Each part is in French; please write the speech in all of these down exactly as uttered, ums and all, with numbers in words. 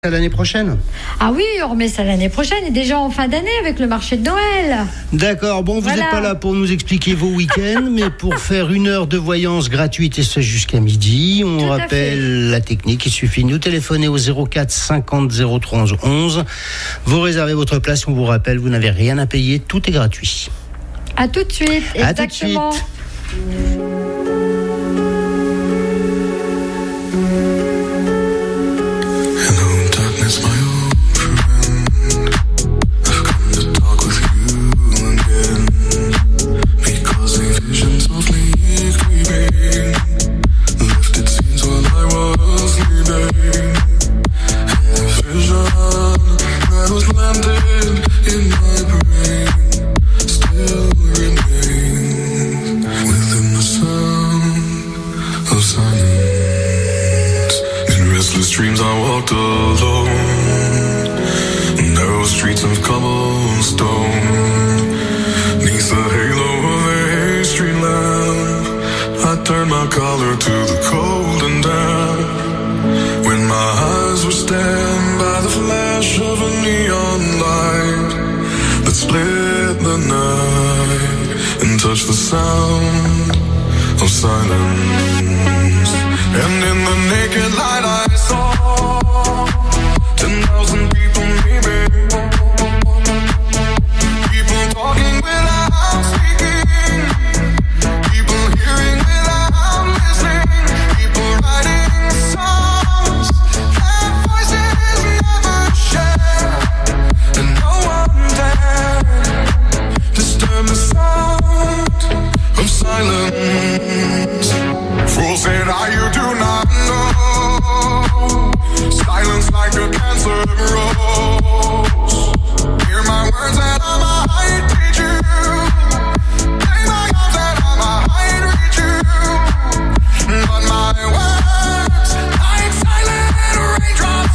À l'année prochaine. Ah oui, on remet ça l'année prochaine et déjà en fin d'année avec le marché de Noël. D'accord, bon, vous n'êtes Voilà. pas là pour nous expliquer vos week-ends, mais pour faire une heure de voyance gratuite et ce jusqu'à midi. On Tout à rappelle fait. la technique, il suffit de nous téléphoner au zéro quatre cinquante zéro trois onze onze. Vous réservez votre place, on vous rappelle, vous n'avez rien à payer, tout est gratuit. À tout de suite, À tout de exactement. suite. Hello, darkness, my old friend. I've come to talk with you again. Because a vision softly creeping lifted scenes while I was sleeping. And the vision that was planted in my brain still remains within the sound of silence. In restless dreams I walked alone, narrow streets of cobblestone, neath the halo of a street lamp. I turned my collar to the cold and damp. When my eyes were stabbed by the flash of a neon light that split the night and touched the sound of silence. And in the naked light I saw ten thousand people maybe, people talking without speaking, people hearing without listening, people writing songs that voices never share, and no one dared disturb the sound of silence. Fool said I, you do not know. Silence like a cancer grows. Hear my words and I might teach you. Take my arms and I might reach you. But my words, like silent raindrops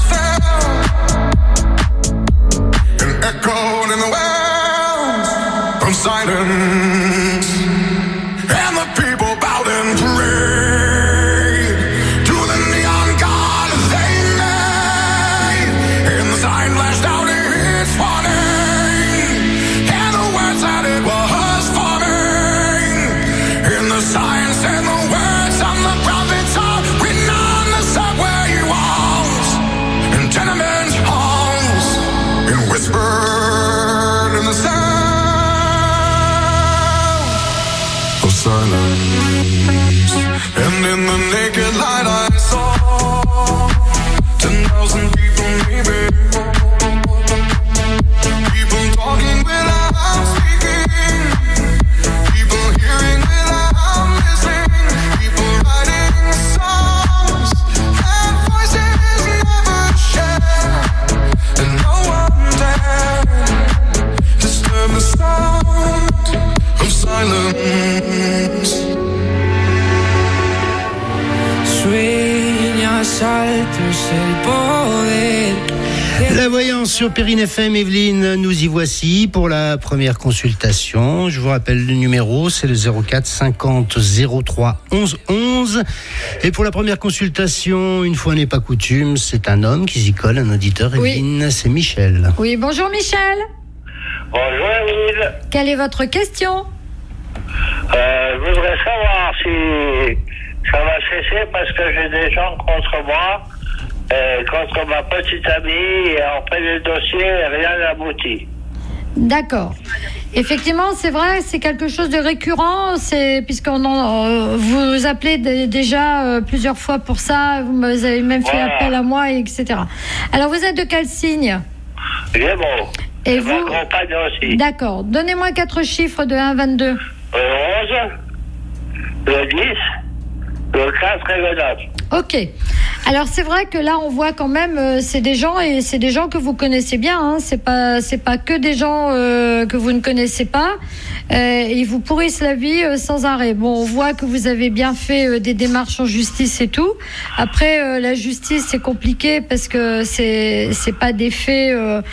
fell and echoed in the wells from silence. And the people bowed and prayed to the neon god they made. And the sign flashed out its warning, and the words that it was forming. And the signs and the words on the prophets are written on the subway walls and tenement halls, and whispered in the sound of silence. And in the naked light I saw ten thousand people maybe, people talking without speaking, people hearing without listening, people writing songs that voices never share, and no one dared disturb the sound of silence. Sueñas altos el poder. La voyance sur Perrine F M, Evelyne, nous y voici pour la première consultation. Je vous rappelle le numéro, c'est le zéro quatre cinquante zéro trois onze onze. Et pour la première consultation, une fois n'est pas coutume, c'est un homme qui s'y colle, un auditeur, Oui. Evelyne, c'est Michel. Oui, bonjour Michel. Bonjour Émile. Quelle est votre question? Euh, je voudrais savoir si ça va cesser parce que j'ai des gens contre moi, euh, contre ma petite amie, et on fait le dossier et rien n'aboutit. D'accord. Effectivement, c'est vrai, c'est quelque chose de récurrent, c'est puisqu'on en, euh, vous appelez d- déjà euh, plusieurs fois pour ça, vous avez même fait Voilà. appel à moi, et cetera. Alors, vous êtes de quel signe? Gémeaux. Et Et ma vous compagne aussi. D'accord. Donnez-moi quatre chiffres de un à vingt-deux. Le onze, le dix, le quatre et le neuf. Ok. Alors c'est vrai que là on voit quand même euh, c'est des gens et c'est des gens que vous connaissez bien. Hein. C'est pas c'est pas que des gens euh, que vous ne connaissez pas. Euh, ils vous pourrissent la vie euh, sans arrêt. Bon, on voit que vous avez bien fait euh, des démarches en justice et tout. Après euh, la justice c'est compliqué parce que c'est c'est pas des faits euh,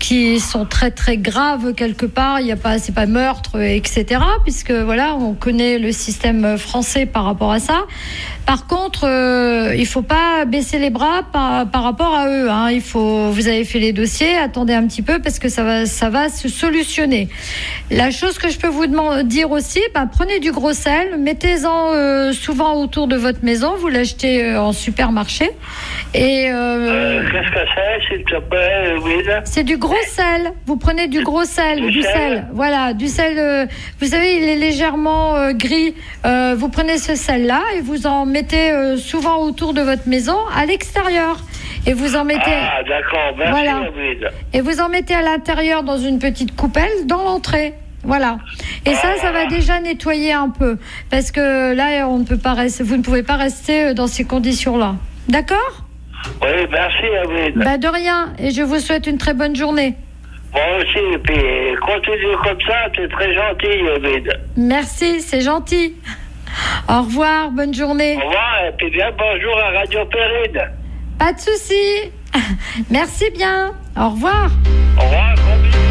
qui sont très très graves quelque part. Il y a pas, c'est pas meurtre, et cetera. Puisque voilà, on connaît le système français par rapport à ça. Par contre, euh, il faut pas baisser les bras par, par rapport à eux. Hein. Il faut, vous avez fait les dossiers, attendez un petit peu parce que ça va, ça va se solutionner. La chose que je peux vous demander, dire aussi, bah, prenez du gros sel, mettez-en euh, souvent autour de votre maison. Vous l'achetez euh, en supermarché. Et euh, Euh, Qu'est-ce que c'est, s'il te plaît, Will? c'est du gros sel. Vous prenez du gros sel, Du du sel. sel. Voilà, du sel. euh, vous savez, il est légèrement euh, gris. Euh, vous prenez ce sel-là et vous en mettez euh, souvent autour de votre maison, à l'extérieur. Et vous en mettez. Ah, d'accord, merci, Voilà. Will. Et vous en mettez à l'intérieur dans une petite coupelle dans l'entrée. Voilà. Et ça, ça va déjà nettoyer un peu. Parce que là, on ne peut pas rester, vous ne pouvez pas rester dans ces conditions-là. D'accord ? Oui, merci, Will. Bah, de rien. Et je vous souhaite une très bonne journée. Moi aussi, et puis continue comme ça, c'est très gentil, Will. Merci, c'est gentil. Au revoir, bonne journée. Au revoir, et puis bien bonjour à Radio Périne. Pas de souci. Merci bien. Au revoir. Au revoir, gros bisous.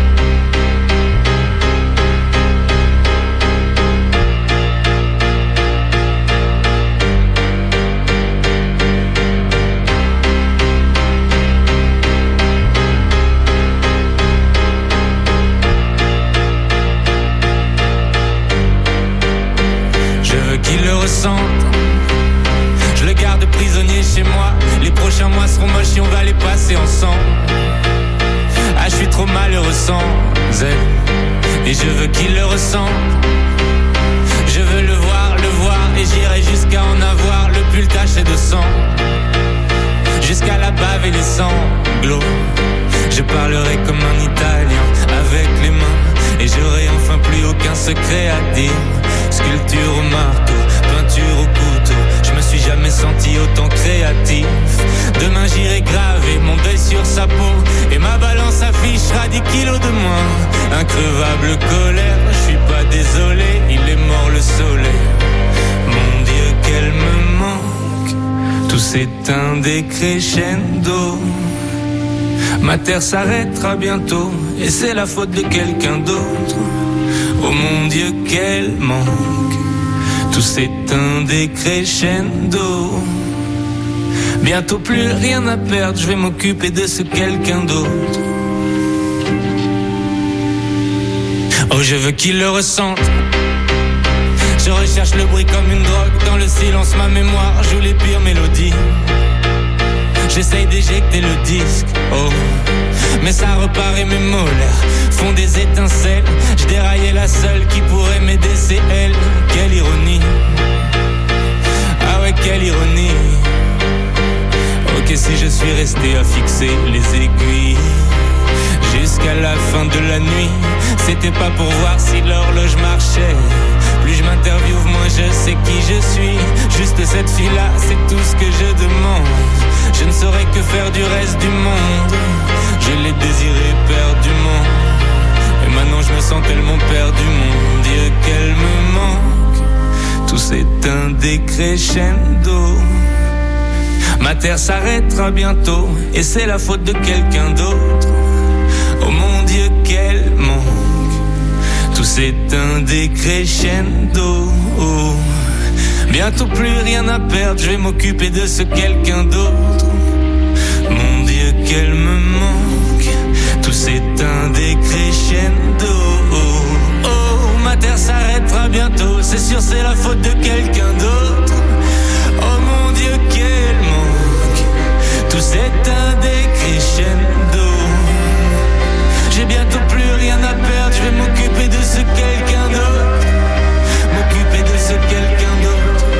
Je veux qu'il le ressente. Je le garde prisonnier chez moi. Les prochains mois seront moches et on va les passer ensemble. Ah, je suis trop malheureux sans elle. Et je veux qu'il le ressente. Je veux le voir, le voir. Et j'irai jusqu'à en avoir le pull taché de sang. Jusqu'à la bave et les sanglots. Je parlerai comme un Italien avec les mains. Et j'aurai enfin plus aucun secret à dire. Sculpture au marteau, peinture au couteau. Je me suis jamais senti autant créatif. Demain j'irai graver mon deuil sur sa peau. Et ma balance affichera dix kilos de moins. Increvable colère, je suis pas désolé. Il est mort le soleil. Mon Dieu qu'elle me manque. Tout s'éteint des crescendo. Ma terre s'arrêtera bientôt. Et c'est la faute de quelqu'un d'autre. Oh mon Dieu qu'elle manque. Tout s'éteint des crescendo. Bientôt plus rien à perdre. Je vais m'occuper de ce quelqu'un d'autre. Oh je veux qu'il le ressente. Je recherche le bruit comme une drogue. Dans le silence ma mémoire joue les pires mélodies. J'essaye d'éjecter le disque, oh. Mais ça repart et mes molaires font des étincelles. Je déraillais la seule qui pourrait m'aider, c'est elle. Quelle ironie. Ah ouais, quelle ironie. Ok, si je suis resté à fixer les aiguilles jusqu'à la fin de la nuit, c'était pas pour voir si l'horloge marchait. Plus je m'interviewe, moins je sais qui je suis. Juste cette fille-là, c'est tout ce que je demande. Je ne saurais que faire du reste du monde. Je l'ai désiré perdument. Et maintenant je me sens tellement perdu, mon Dieu qu'elle me manque. Tout s'éteint des crescendo. Ma terre s'arrêtera bientôt. Et c'est la faute de quelqu'un d'autre. Oh mon Dieu qu'elle manque. Tout s'éteint des crescendo. Oh. Bientôt plus rien à perdre. Je vais m'occuper de ce quelqu'un d'autre. Mon Dieu qu'elle me manque. Tout s'éteint des crescendo. Oh, oh, ma terre s'arrêtera bientôt. C'est sûr c'est la faute de quelqu'un d'autre. Oh mon Dieu qu'elle manque. Tout s'éteint des crescendo. J'ai bientôt plus rien à perdre. Je vais m'occuper de ce quelqu'un d'autre. M'occuper de ce quelqu'un d'autre.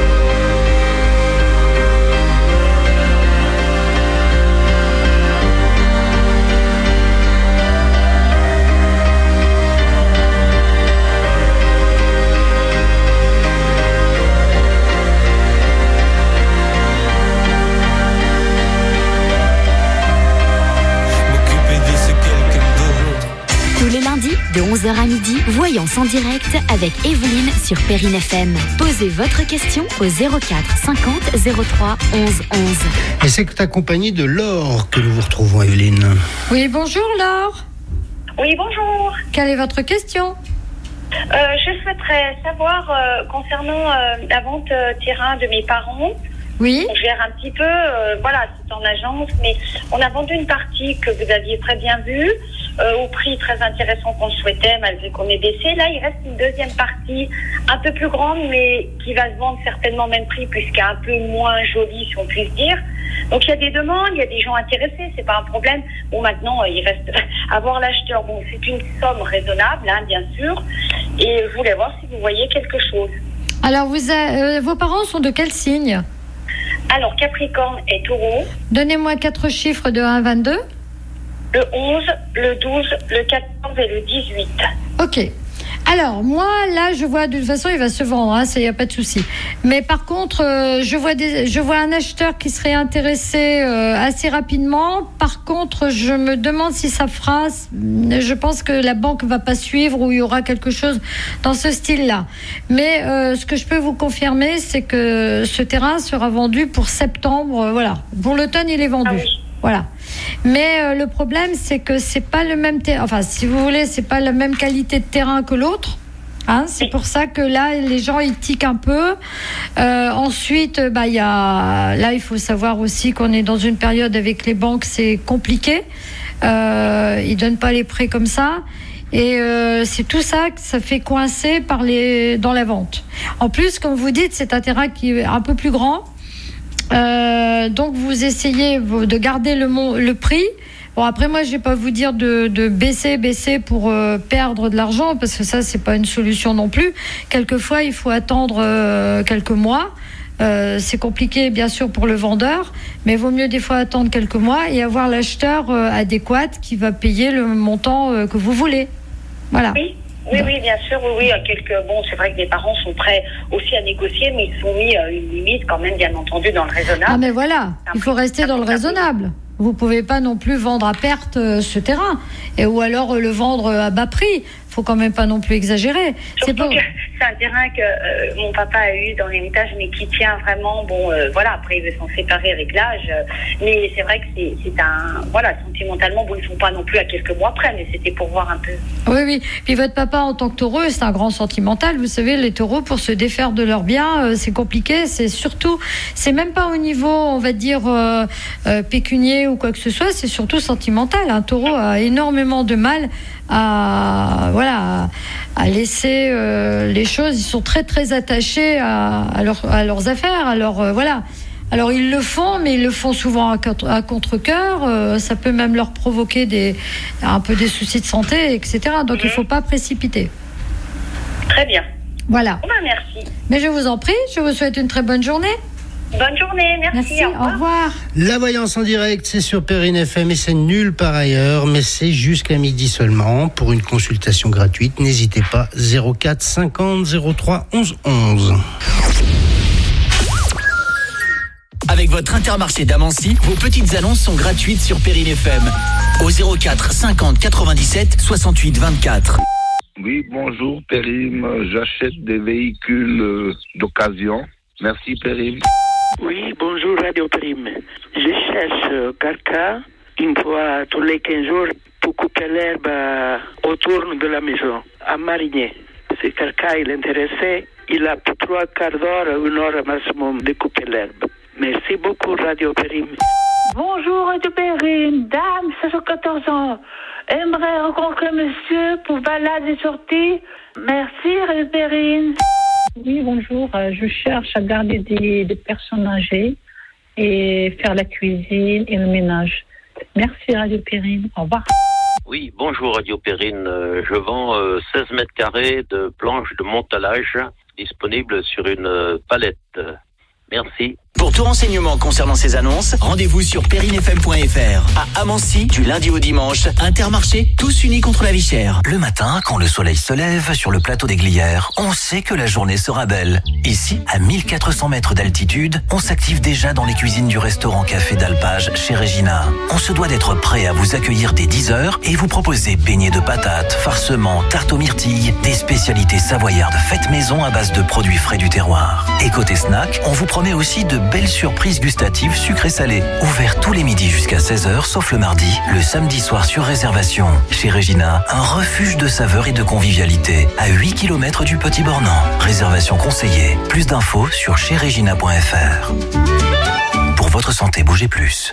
De onze heures à midi, Voyance en direct avec Evelyne sur Périne F M. Posez votre question au zéro quatre cinquante zéro trois onze onze. Et c'est accompagné de Laure que nous vous retrouvons, Evelyne. Oui, bonjour Laure. Oui, bonjour. Quelle est votre question? Euh, je souhaiterais savoir euh, concernant euh, la vente euh, terrain de mes parents. Oui. On gère un petit peu, euh, voilà, c'est en agence, mais on a vendu une partie que vous aviez très bien vue, euh, au prix très intéressant qu'on souhaitait, malgré qu'on ait baissé. Là, il reste une deuxième partie, un peu plus grande, mais qui va se vendre certainement au même prix, puisqu'elle est un peu moins jolie, si on peut dire. Donc, il y a des demandes, il y a des gens intéressés, c'est pas un problème. Bon, maintenant, euh, il reste à voir l'acheteur. Bon, c'est une somme raisonnable, hein, bien sûr, et je voulais voir si vous voyez quelque chose. Alors, vous a, euh, vos parents sont de quel signe? Alors, Capricorne et Taureau. Donnez-moi quatre chiffres de un à vingt-deux. Le onze, le douze, le quatorze et le dix-huit. Ok. Alors, moi, là, je vois, de toute façon, il va se vendre, hein, il n'y a pas de souci. Mais par contre, euh, je, vois des, je vois un acheteur qui serait intéressé euh, assez rapidement. Par contre, je me demande si ça fera... Je pense que la banque ne va pas suivre ou il y aura quelque chose dans ce style-là. Mais euh, ce que je peux vous confirmer, c'est que ce terrain sera vendu pour septembre. Euh, voilà. Pour l'automne, il est vendu. Ah oui. Voilà. Mais euh, le problème, c'est que c'est pas le même terrain. Enfin, si vous voulez, c'est pas la même qualité de terrain que l'autre. Hein, c'est pour ça que là, les gens ils tiquent un peu. Euh, ensuite, bah il y a là, il faut savoir aussi qu'on est dans une période avec les banques, c'est compliqué. Euh, ils donnent pas les prêts comme ça. Et euh, c'est tout ça que ça fait coincer par les dans la vente. En plus, comme vous dites, c'est un terrain qui est un peu plus grand. Euh, donc vous essayez de garder le, mon, le prix. Bon, après moi je vais pas vous dire de, de baisser baisser pour euh, perdre de l'argent, parce que ça c'est pas une solution non plus. Quelquefois il faut attendre euh, quelques mois. Euh, c'est compliqué bien sûr pour le vendeur, mais il vaut mieux des fois attendre quelques mois et avoir l'acheteur euh, adéquat qui va payer le montant euh, que vous voulez. Voilà. Oui. Oui, oui, bien sûr, oui, oui, quelques, bon, c'est vrai que les parents sont prêts aussi à négocier, mais ils sont mis euh, une limite quand même, bien entendu, dans le raisonnable. Ah, mais voilà, il faut rester dans le raisonnable. Vous pouvez pas non plus vendre à perte euh, ce terrain, et ou alors euh, le vendre à bas prix. Faut quand même pas non plus exagérer. C'est, pour... que c'est un terrain que euh, mon papa a eu dans l'héritage, mais qui tient vraiment. Bon, euh, voilà. Après, il veut s'en séparer avec l'âge, euh, mais c'est vrai que c'est, c'est un, voilà, sentimentalement, bon, ils sont pas non plus à quelques mois près, mais c'était pour voir un peu. Oui, oui. Puis votre papa, en tant que taureau, c'est un grand sentimental. Vous savez, les taureaux, pour se défaire de leurs biens, euh, c'est compliqué. C'est surtout, c'est même pas au niveau, on va dire, euh, euh, pécunier ou quoi que ce soit. C'est surtout sentimental. Un taureau a énormément de mal à voilà à laisser euh, les choses. Ils sont très très attachés à, à, leur, à leurs affaires. Alors euh, voilà. Alors ils le font, mais ils le font souvent à, à contre-cœur. Euh, ça peut même leur provoquer des un peu des soucis de santé, et cetera. Donc mmh. il faut pas précipiter. Très bien. Voilà. Oh ben, merci. Mais je vous en prie. Je vous souhaite une très bonne journée. Bonne journée, merci. Merci, au revoir. Au revoir. La voyance en direct, c'est sur Perrine F M et c'est nulle part ailleurs, mais c'est jusqu'à midi seulement. Pour une consultation gratuite, n'hésitez pas, zéro quatre cinquante zéro trois onze onze. Avec votre Intermarché d'Amancy, vos petites annonces sont gratuites sur Perrine F M. Au zéro quatre cinquante quatre-vingt-dix-sept soixante-huit vingt-quatre. Oui, bonjour Perrine, j'achète des véhicules euh, d'occasion. Merci Perrine. Oui, bonjour Radio Perrine. Je cherche euh, quelqu'un une fois tous les quinze jours pour couper l'herbe euh, autour de la maison, à Marigné. Si quelqu'un est intéressé, il a pour trois quarts d'heure, une heure maximum de couper l'herbe. Merci beaucoup Radio Perrine. Bonjour Radio Perrine, dame, soixante-quatorze ans. Aimerais rencontrer monsieur pour balade et sortie. Merci Radio Perrine. Oui, bonjour. Je cherche à garder des, des personnes âgées et faire la cuisine et le ménage. Merci Radio Perrine. Au revoir. Oui, bonjour Radio Perrine. Je vends euh, seize mètres carrés de planches de montalage disponibles sur une euh, palette. Merci. Pour tout renseignement concernant ces annonces, rendez-vous sur perrine f m point f r. À Amancy, du lundi au dimanche, Intermarché, tous unis contre la vie chère. Le matin, quand le soleil se lève sur le plateau des Glières, on sait que la journée sera belle. Ici, à mille quatre cents mètres d'altitude, on s'active déjà dans les cuisines du restaurant Café d'Alpage chez Regina. On se doit d'être prêt à vous accueillir dès dix heures et vous proposer beignets de patates, farcements, tartes aux myrtilles, des spécialités savoyardes faites maison à base de produits frais du terroir. Et côté snack, on vous promet aussi de belle surprise gustative sucré-salé. Ouvert tous les midis jusqu'à seize heures, sauf le mardi, le samedi soir sur réservation. Chez Regina, un refuge de saveurs et de convivialité, à huit kilomètres du Petit Bornand. Réservation conseillée. Plus d'infos sur chez regina point f r. Pour votre santé, bougez plus.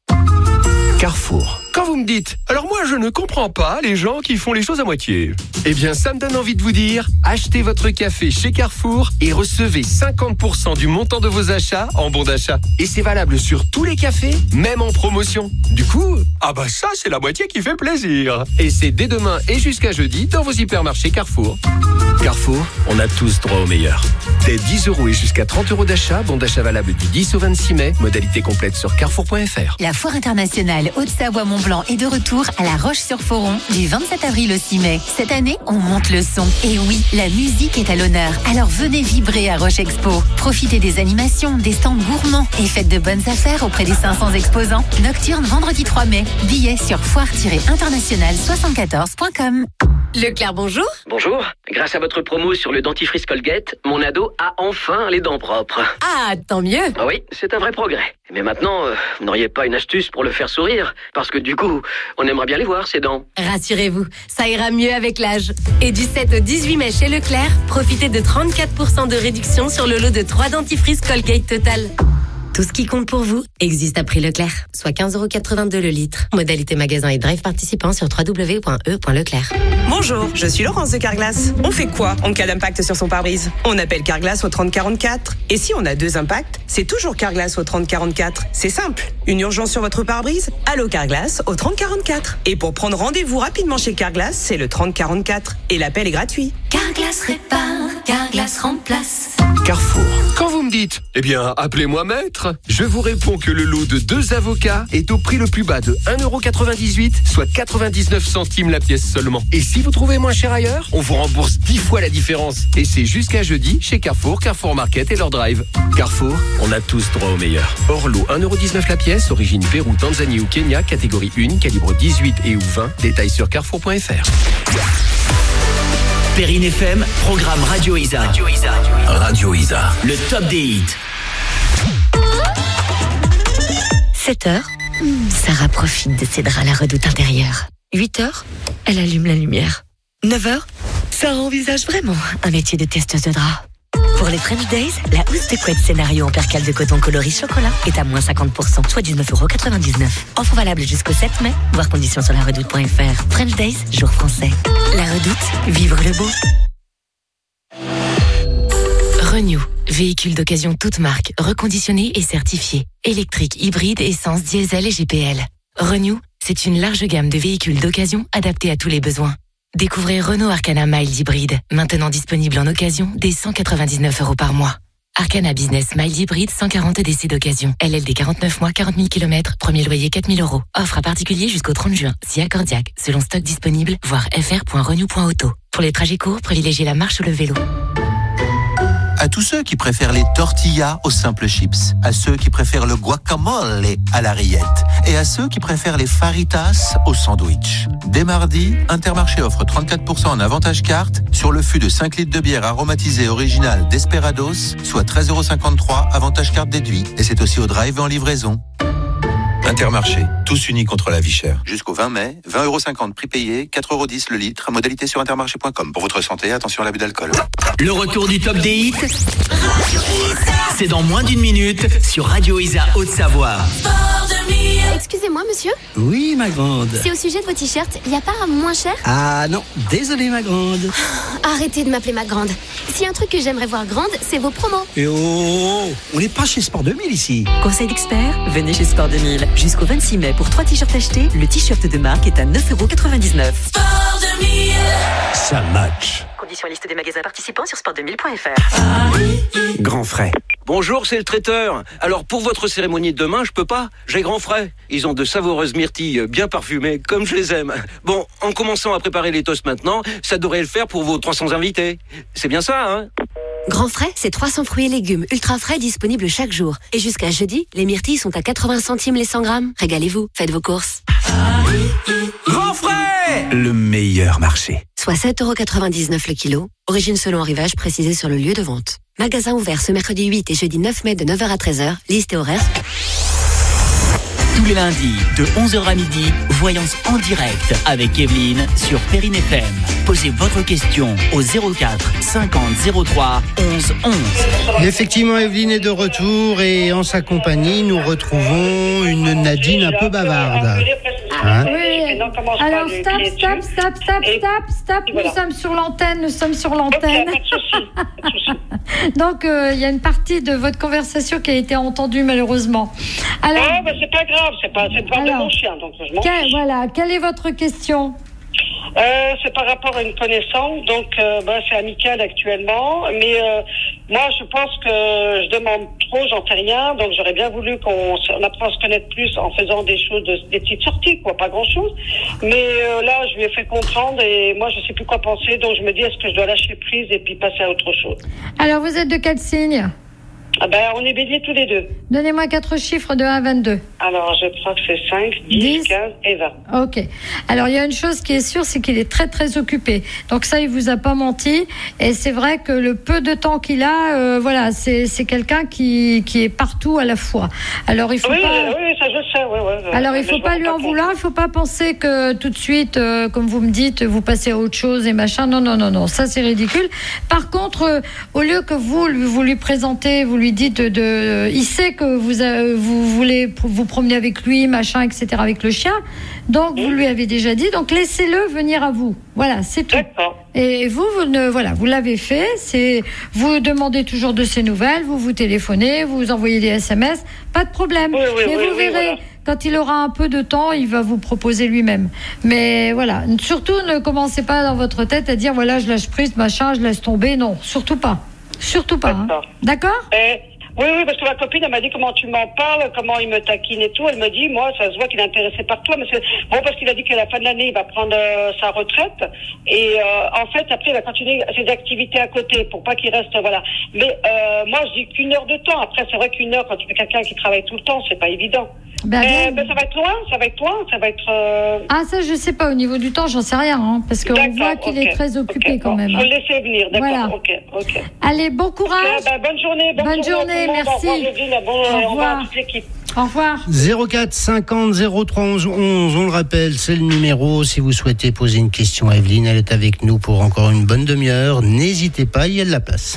Carrefour. Quand vous me dites, alors moi je ne comprends pas les gens qui font les choses à moitié. Eh bien ça me donne envie de vous dire, achetez votre café chez Carrefour et recevez cinquante pour cent du montant de vos achats en bon d'achat. Et c'est valable sur tous les cafés, même en promotion. Du coup, ah bah ça c'est la moitié qui fait plaisir. Et c'est dès demain et jusqu'à jeudi dans vos hypermarchés Carrefour. Carrefour, on a tous droit au meilleur. Dès dix euros et jusqu'à trente euros d'achat, bon d'achat valable du dix au vingt-six mai, modalité complète sur carrefour point f r. La foire internationale Haute-Savoie-Mont-Blanc est de retour à La Roche-sur-Foron du vingt-sept avril au six mai. Cette année, on monte le son. Et oui, la musique est à l'honneur. Alors venez vibrer à Roche Expo. Profitez des animations, des stands gourmands et faites de bonnes affaires auprès des cinq cents exposants. Nocturne vendredi trois mai. Billets sur foire tiret international soixante-quatorze point com. Leclerc, bonjour. Bonjour. Grâce à votre promo sur le dentifrice Colgate, mon ado a enfin les dents propres. Ah, tant mieux. Ah oui, c'est un vrai progrès. Mais maintenant, euh, vous n'auriez pas une astuce pour le faire sourire? Parce que du coup, on aimerait bien les voir, ces dents. Rassurez-vous, ça ira mieux avec l'âge. Et du sept au dix-huit mai chez Leclerc, profitez de trente-quatre pour cent de réduction sur le lot de trois dentifrices Colgate Total. Tout ce qui compte pour vous existe à prix Leclerc, soit quinze euros quatre-vingt-deux le litre. Modalité magasin et drive participant sur w w w point e point leclerc. Bonjour, je suis Laurence de Carglass. On fait quoi en cas d'impact sur son pare-brise? On appelle Carglass au trente quarante-quatre. Et si on a deux impacts, c'est toujours Carglass au trente quarante-quatre. C'est simple. Une urgence sur votre pare-brise? Allô Carglass au trente quarante-quatre. Et pour prendre rendez-vous rapidement chez Carglass, c'est le trente quarante-quatre. Et l'appel est gratuit. Carglass répare, Carglass remplace. Carrefour. Quand vous me dites, eh bien, appelez-moi maître, je vous réponds que le lot de deux avocats est au prix le plus bas de un euro quatre-vingt-dix-huit, soit quatre-vingt-dix-neuf centimes la pièce seulement. Et si vous trouvez moins cher ailleurs, on vous rembourse dix fois la différence. Et c'est jusqu'à jeudi chez Carrefour, Carrefour Market et leur drive. Carrefour, on a tous droit au meilleur. Hors lot, un euro dix-neuf la pièce, origine Pérou, Tanzanie ou Kenya, catégorie un, calibre dix-huit et ou vingt. Détails sur carrefour point f r. Perrine F M, programme Radio Isa. Radio Isa. Radio Isa. Le top des hits. sept heures, Sarah profite de ses draps à la redoute intérieure. huit heures, elle allume la lumière. neuf heures, Sarah envisage vraiment un métier de testeuse de draps. Pour les French Days, la housse de couette scénario en percale de coton coloris chocolat est à moins cinquante pour cent, soit dix-neuf euros quatre-vingt-dix-neuf. Offre valable jusqu'au sept mai, voir conditions sur la redoute point f r. French Days, jour français. La redoute, vivre le beau. Renew, véhicule d'occasion toute marque, reconditionné et certifié. Électrique, hybride, essence, diesel et G P L. Renew, c'est une large gamme de véhicules d'occasion adaptés à tous les besoins. Découvrez Renault Arcana Mild Hybride, maintenant disponible en occasion dès cent quatre-vingt-dix-neuf euros par mois. Arcana Business Mild Hybride, cent quarante D C d'occasion. L L D quarante-neuf mois, quarante mille kilomètres, premier loyer quatre mille euros. Offre à particulier jusqu'au trente juin, si accordiaque, selon stock disponible, voir f r point renew point auto. Pour les trajets courts, privilégiez la marche ou le vélo. À tous ceux qui préfèrent les tortillas aux simples chips, à ceux qui préfèrent le guacamole à la rillette et à ceux qui préfèrent les faritas au sandwich. Dès mardi, Intermarché offre trente-quatre pour cent en avantage carte sur le fût de cinq litres de bière aromatisée originale Desperados, soit treize euros cinquante-trois, avantage carte déduit. Et c'est aussi au drive et en livraison. Intermarché, tous unis contre la vie chère. Jusqu'au vingt mai, vingt euros cinquante prix payé, quatre euros dix le litre, modalité sur intermarché point com. Pour votre santé, attention à l'abus d'alcool. Le retour du top des hits, c'est dans moins d'une minute sur Radio Isa Haute-Savoie. Excusez-moi, monsieur. Oui, ma grande. C'est au sujet de vos t-shirts. Il n'y a pas un moins cher? Ah non, désolé, ma grande. Arrêtez de m'appeler ma grande. S'il y a un truc que j'aimerais voir grande, c'est vos promos. Et oh, on n'est pas chez Sport deux mille ici. Conseil d'expert, venez chez Sport deux mille. Jusqu'au vingt-six mai, pour trois t-shirts achetés, le t-shirt de marque est à neuf euros quatre-vingt-dix-neuf. Sport deux mille. Ça match. Conditions et liste des magasins participants sur sport deux mille point f r. Grand frais. Bonjour, c'est le traiteur. Alors, pour votre cérémonie de demain, je peux pas. J'ai grand frais. Ils ont de savoureuses myrtilles bien parfumées, comme je les aime. Bon, en commençant à préparer les toasts maintenant, ça devrait le faire pour vos trois cents invités. C'est bien ça, hein? Grand frais, c'est trois cents fruits et légumes ultra frais disponibles chaque jour. Et jusqu'à jeudi, les myrtilles sont à quatre-vingts centimes les cent grammes. Régalez-vous, faites vos courses. Grand frais, le meilleur marché. Soit sept euros quatre-vingt-dix-neuf le kilo. Origine selon arrivage précisé sur le lieu de vente. Magasin ouvert ce mercredi huit et jeudi neuf mai de neuf heures à treize heures. Liste et horaires. Tous les lundis, de onze heures à midi, voyance en direct avec Evelyne sur Perrine F M. Posez votre question au zéro quatre cinquante zéro trois onze onze. Effectivement, Evelyne est de retour et en sa compagnie, nous retrouvons une Nadine un peu bavarde. Hein? Oui. Alors stop, stop, stop, stop, stop, stop. Nous sommes sur l'antenne, nous sommes sur l'antenne. Donc il euh, y a une partie de votre conversation qui a été entendue malheureusement. Alors, ah, ben, c'est pas grave, c'est pas, c'est pas alors, de mon chien, donc je m'en quel, voilà, quelle est votre question? Euh, c'est par rapport à une connaissance, donc euh, bah, c'est amical actuellement, mais euh, moi je pense que je demande trop, j'en sais rien, donc j'aurais bien voulu qu'on on apprenne à se connaître plus en faisant des choses, de, des petites sorties, quoi, pas grand chose, mais euh, là je lui ai fait comprendre et moi je sais plus quoi penser, donc je me dis est-ce que je dois lâcher prise et puis passer à autre chose. Alors vous êtes de quel signe? Ah ben, on est béliers tous les deux. Donnez-moi quatre chiffres de un à vingt-deux. Alors, je crois que c'est cinq, dix, quinze et vingt. Ok. Alors, il y a une chose qui est sûre, c'est qu'il est très, très occupé. Donc ça, il vous a pas menti. Et c'est vrai que le peu de temps qu'il a, euh, voilà, c'est, c'est quelqu'un qui, qui est partout à la fois. Alors, il faut oui, pas... Oui, ça je sais, oui, oui. Alors, il faut pas lui en vouloir. Il faut pas penser que tout de suite, euh, comme vous me dites, vous passez à autre chose et machin. Non, non, non, non. Ça, c'est ridicule. Par contre, euh, au lieu que vous, vous lui présentez, vous lui dites de, de, il sait que vous, euh, vous voulez vous promener avec lui, machin, et cetera, avec le chien. Donc, vous lui avez déjà dit. Donc, laissez-le venir à vous. Voilà, c'est tout. D'accord. Et vous, vous ne, voilà, vous l'avez fait. C'est, vous demandez toujours de ses nouvelles, vous vous téléphonez, vous envoyez des S M S, pas de problème. Oui, oui, Mais oui, vous oui, verrez. voilà. Quand il aura un peu de temps, il va vous proposer lui-même. Mais voilà, surtout ne commencez pas dans votre tête à dire voilà, je lâche prise, machin, je laisse tomber. Non, surtout pas. Surtout pas. D'accord, hein. D'accord eh, Oui, oui, parce que ma copine, elle m'a dit comment tu m'en parles, comment il me taquine et tout. Elle me dit, moi, ça se voit qu'il est intéressé par toi. Mais c'est bon, parce qu'il a dit qu'à la fin de l'année, il va prendre euh, sa retraite. Et euh, en fait, après, il va continuer ses activités à côté pour pas qu'il reste, voilà. Mais euh, moi, je dis qu'une heure de temps. Après, c'est vrai qu'une heure, quand tu fais quelqu'un qui travaille tout le temps, c'est pas évident. Ben, mais, ben, ça va être loin, ça va être loin, ça va être... Euh... Ah, ça, je sais pas. Au niveau du temps, j'en sais rien. Hein, parce qu'on voit qu'il okay, est très occupé okay, quand bon, même. Je vais le laisser venir, d'accord. Voilà. Ok, ok. Allez, bon courage. Okay, ben, bonne journée. Bonne, bonne journée, journée merci. Au revoir, Edine, bon, au revoir. À toute l'équipe. Au revoir. zéro quatre cinquante zéro trois onze onze, on le rappelle, c'est le numéro. Si vous souhaitez poser une question à Evelyne, elle est avec nous pour encore une bonne demi-heure. N'hésitez pas, il y a de la place.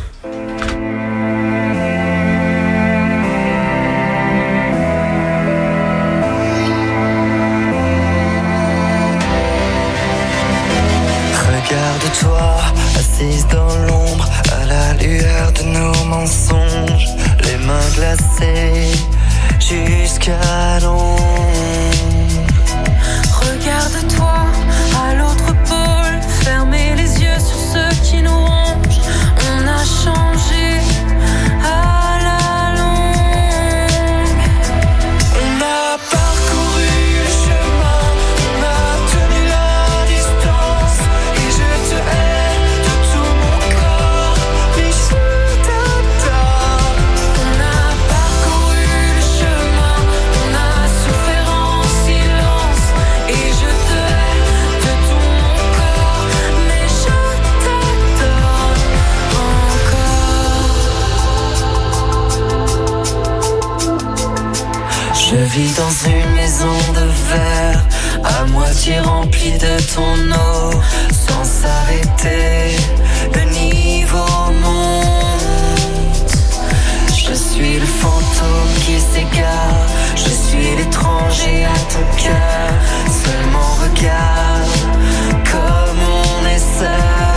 Regarde-toi, assise dans l'ombre, à la lueur de nos mensonges, les mains glacées jusqu'à l'ombre. Regarde-toi, à l'autre pôle, fermez les yeux sur ceux qui nous rongent. On a changé à la longue. On a parcouru le chemin, on a tenu la distance. Et je te hais de tout mon corps, mais je t'adore. On a parcouru le chemin, on a souffert en silence. Et je te hais de tout mon corps, mais je t'adore encore. Je vis dans une maison de verre, à moitié remplie de ton eau, sans s'arrêter, le niveau monte. Je suis le fantôme qui s'égare, je suis l'étranger à ton cœur. Seulement regarde comme on est seul.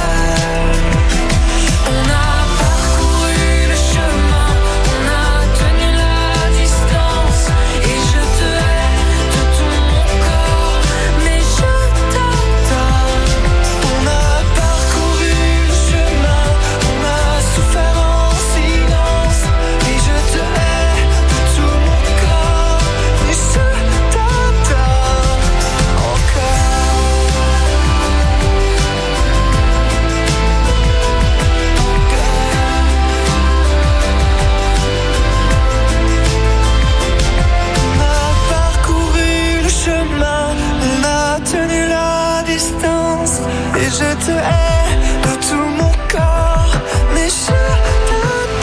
On a parcouru le chemin, on a tenu la distance. Et je te hais de tout mon corps, mais je t'adore. On a parcouru le chemin, on a souffert en silence. Et je te hais de tout mon corps, mais je t'adore encore. On a parcouru le chemin, on a tenu la distance. Et je te hais de tout mon corps, mais je t'adore.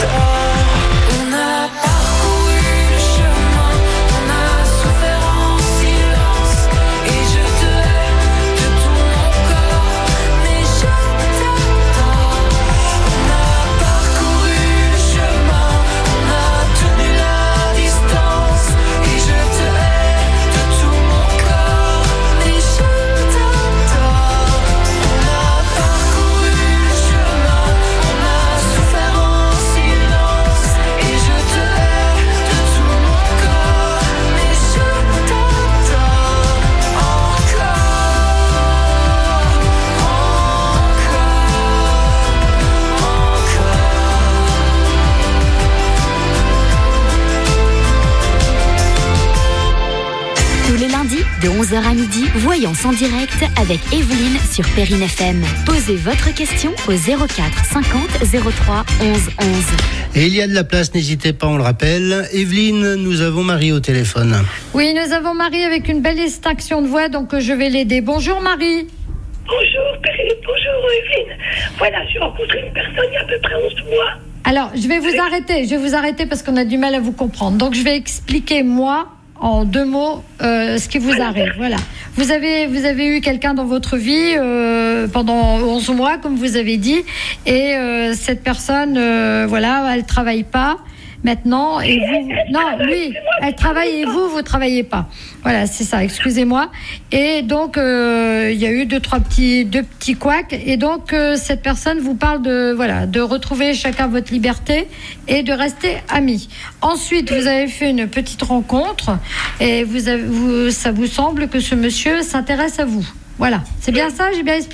onze heures à midi, Voyance en direct avec Evelyne sur Perrine F M. Posez votre question au zéro quatre cinquante zéro trois onze onze. Et il y a de la place, n'hésitez pas, on le rappelle. Evelyne, nous avons Marie au téléphone. Oui, nous avons Marie avec une belle extinction de voix, donc je vais l'aider. Bonjour Marie. Bonjour Perrine, bonjour Evelyne. Voilà, j'ai rencontré une personne il y a à peu près onze mois. Alors, je vais vous arrêter, je vais vous arrêter parce qu'on a du mal à vous comprendre. Donc, je vais expliquer, moi, en deux mots, euh, ce qui vous arrive. Voilà. Vous avez, vous avez eu quelqu'un dans votre vie euh, pendant onze mois, comme vous avez dit, et euh, cette personne, euh, voilà, elle travaille pas maintenant, et vous, non, lui, elle travaille et vous, vous travaillez pas. Voilà, c'est ça. Excusez-moi. Et donc, euh, il y a eu deux, trois petits, deux petits couacs, et donc euh, cette personne vous parle de, voilà, de retrouver chacun votre liberté et de rester amis. Ensuite, vous avez fait une petite rencontre, et vous, avez, vous, ça vous semble que ce monsieur s'intéresse à vous. Voilà, c'est bien ça, j'ai bien expliqué ?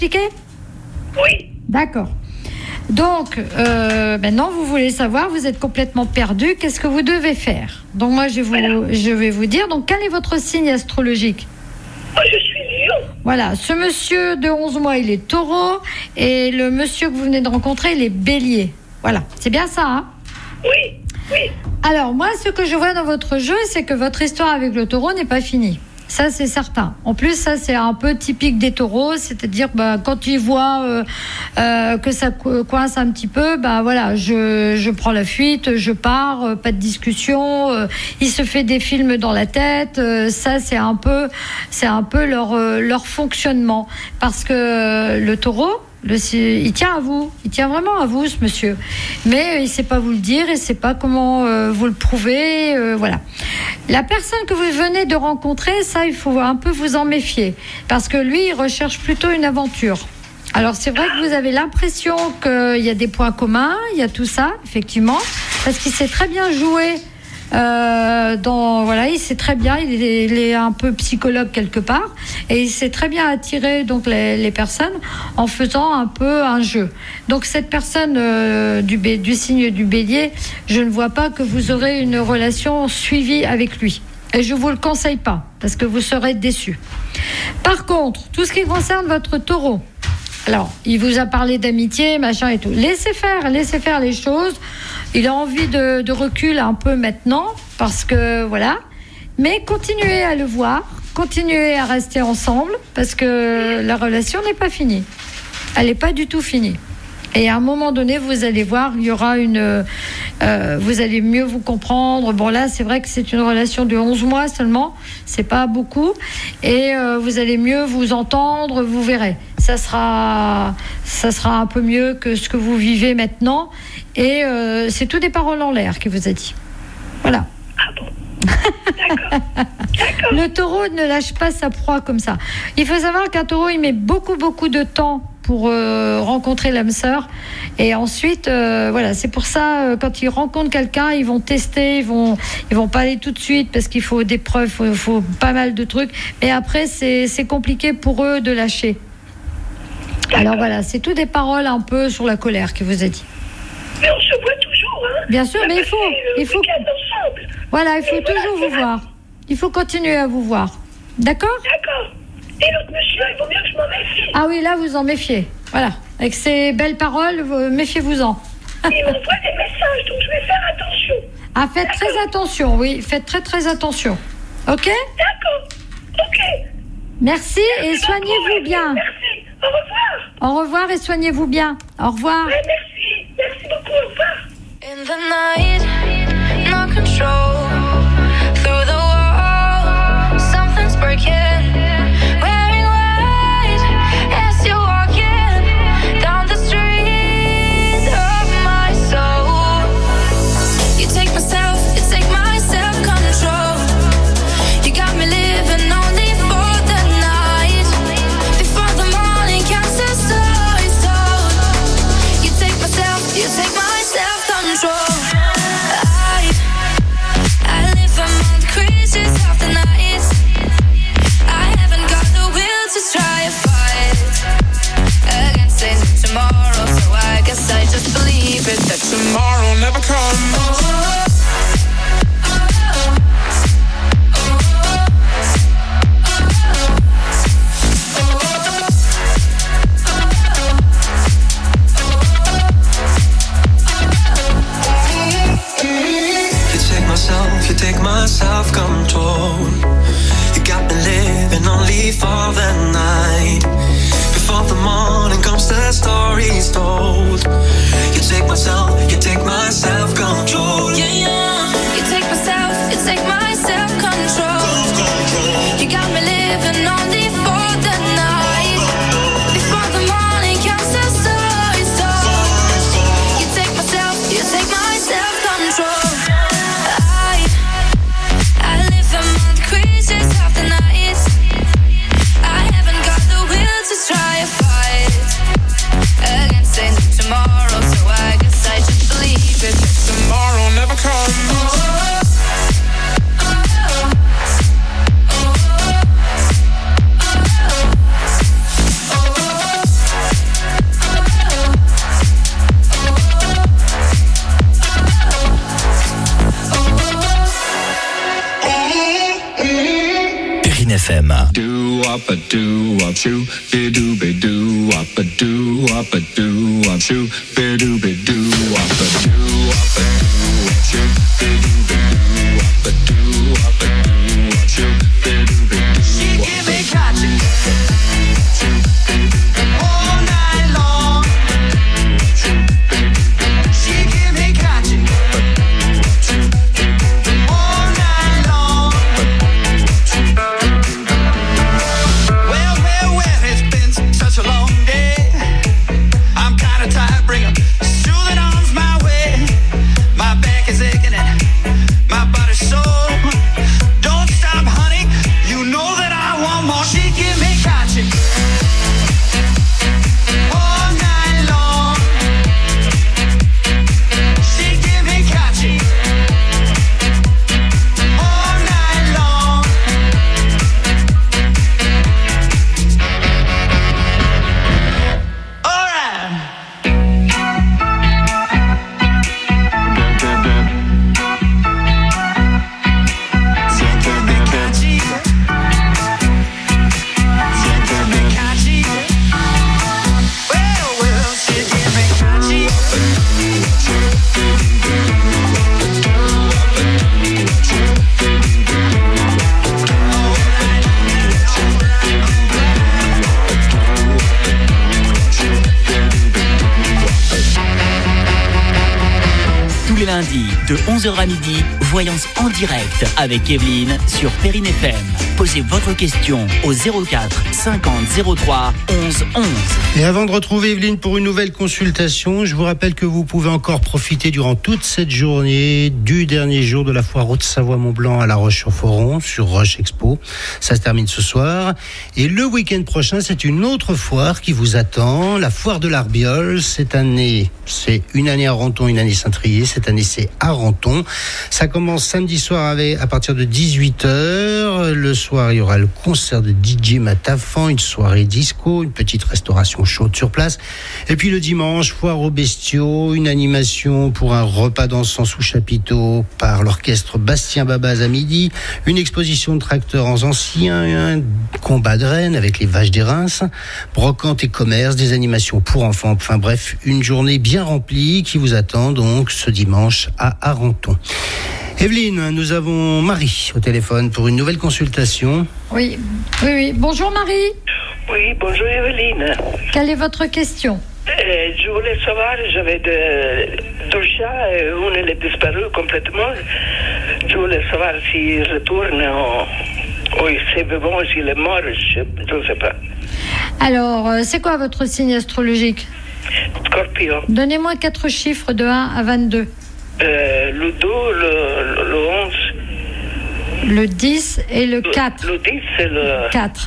Oui. D'accord. Donc, euh, maintenant, vous voulez savoir, vous êtes complètement perdu, qu'est-ce que vous devez faire ? Donc, moi, je, vous, voilà. je vais vous dire, donc, quel est votre signe astrologique ? Oh, je suis lion. Voilà, ce monsieur de onze mois, il est taureau, et le monsieur que vous venez de rencontrer, il est bélier. Voilà, c'est bien ça, hein ? Oui, oui. Alors, moi, ce que je vois dans votre jeu, c'est que votre histoire avec le taureau n'est pas finie. Ça, c'est certain. En plus, ça, c'est un peu typique des taureaux, c'est-à-dire bah, quand ils voient euh, euh, que ça coince un petit peu, bah, voilà, je, je prends la fuite, je pars, euh, pas de discussion, euh, il se fait des films dans la tête, euh, ça, c'est un peu, c'est un peu leur, euh, leur fonctionnement. Parce que euh, le taureau, Le, il tient à vous, il tient vraiment à vous, ce monsieur. Mais euh, il ne sait pas vous le dire, il ne sait pas comment euh, vous le prouver, euh, voilà. La personne que vous venez de rencontrer, ça, il faut un peu vous en méfier. Parce que lui, il recherche plutôt une aventure. Alors, c'est vrai que vous avez l'impression qu'il y a des points communs, il y a tout ça, effectivement, parce qu'il sait très bien jouer. Euh, dans, voilà, il sait très bien, il est, il est un peu psychologue quelque part, et il sait très bien attirer donc les, les personnes en faisant un peu un jeu. Donc cette personne euh, du, du signe du Bélier, je ne vois pas que vous aurez une relation suivie avec lui, et je vous le conseille pas parce que vous serez déçus. Par contre, tout ce qui concerne votre Taureau, alors il vous a parlé d'amitié, machin et tout. Laissez faire, laissez faire les choses. Il a envie de, de recul un peu maintenant, parce que voilà. Mais continuez à le voir, continuez à rester ensemble, parce que la relation n'est pas finie. Elle n'est pas du tout finie. Et à un moment donné, vous allez voir, il y aura une... Euh, vous allez mieux vous comprendre. Bon, là, c'est vrai que c'est une relation de onze mois seulement. C'est pas beaucoup. Et euh, vous allez mieux vous entendre, vous verrez. Ça sera, ça sera un peu mieux que ce que vous vivez maintenant. Et euh, c'est tout des paroles en l'air qu'il vous a dit. Voilà. Ah bon ? D'accord. D'accord. Le taureau ne lâche pas sa proie comme ça. Il faut savoir qu'un taureau, il met beaucoup, beaucoup de temps pour euh, rencontrer l'âme sœur. Et ensuite, euh, voilà, c'est pour ça, euh, quand ils rencontrent quelqu'un, ils vont tester, ils vont, ils vont pas aller tout de suite parce qu'il faut des preuves, il faut, faut pas mal de trucs. Mais après, c'est, c'est compliqué pour eux de lâcher. D'accord. Alors voilà, c'est tout des paroles un peu sur la colère qu'il vous a dit. Mais on se voit toujours, hein. Bien sûr, mais il faut, il faut. Ensemble. Voilà, il faut et toujours voilà, vous voir. Il faut continuer à vous voir. D'accord ? D'accord. Et l'autre monsieur, il vaut mieux que je m'en méfie. Ah oui, là, vous en méfiez. Voilà. Avec ces belles paroles, vous, méfiez-vous-en. Il m'envoie des messages, donc je vais faire attention. Ah, faites D'accord. très attention, oui. Faites très, très attention. OK ? D'accord. OK. Merci, Merci et soignez-vous bien. Merci. Au revoir. Au revoir et soignez-vous bien. Au revoir. Ouais, merci. Merci beaucoup. Au revoir. In the night, no control. Through the wall, something's breaking. Wearing white as you're walking down the street of my soul. You take myself, you take my self-control. You got me living only for the night. Before the morning comes, the story's told. You take myself, you take my self-control. I wop a doo wop shoo be doo be doo wop a doo wop a doo wop shoo be doo be doo wop a doo wop a doo wop shoo be doo be doo wop a doo wop a doo wop shoo be doo be doo. She give me catching all night long. She give me catching all night long. Well, well, well, it's been such a long day. I'm kinda tired, bring 'em soothing arms my way. My back is aching and my body's sore. Don't stop, honey, you know that I want more. She give me catching all night long. She give me catching all night long. All right. She give me catchy. She give me catchy. Well, well, she give me catchy. Tous les lundis, de onze heures à midi, voyance en direct avec Evelyne sur Perrine F M. Posez votre question au zéro quatre cinquante zéro trois onze onze. Et avant de retrouver Evelyne pour une nouvelle consultation, je vous rappelle que vous pouvez encore profiter durant toute cette journée du dernier jour de la foire Haute-Savoie-Mont-Blanc à La Roche-sur-Foron, sur Roche Expo. Ça se termine ce soir. Et le week-end prochain, c'est une autre foire qui vous attend, la foire de l'Arbiole. Cette année, c'est une année à Renton, une année Saint-Trier. Cette année, c'est à Renton. Ça commence samedi soir avec, à partir de dix-huit heures. Le soir, il y aura le concert de D J Matafan, une soirée disco, une petite restauration chaude sur place. Et puis le dimanche, foire aux bestiaux, une animation pour un repas dansant sous chapiteau par l'orchestre Bastien Babaz à midi, une exposition de tracteurs anciens, un combat de rennes avec les vaches des Reims, brocante et commerce, des animations pour enfants. Enfin bref, une journée bien remplie qui vous attend donc ce dimanche à Arenton. Evelyne, nous avons Marie au téléphone pour une nouvelle consultation. Oui, oui, oui. Bonjour Marie. Oui, bonjour Evelyne. Quelle est votre question? Euh, je voulais savoir, j'avais deux, deux chats et un elle est disparu complètement. Je voulais savoir s'il retourne ou, ou s'il est vivant, s'il est mort, je ne sais pas. Alors, euh, c'est quoi votre signe astrologique? Scorpion. Donnez-moi quatre chiffres de un à vingt-deux. Euh, le deux, le, le, le onze. Le dix et le, le quatre. Le dix, c'est le... quatre.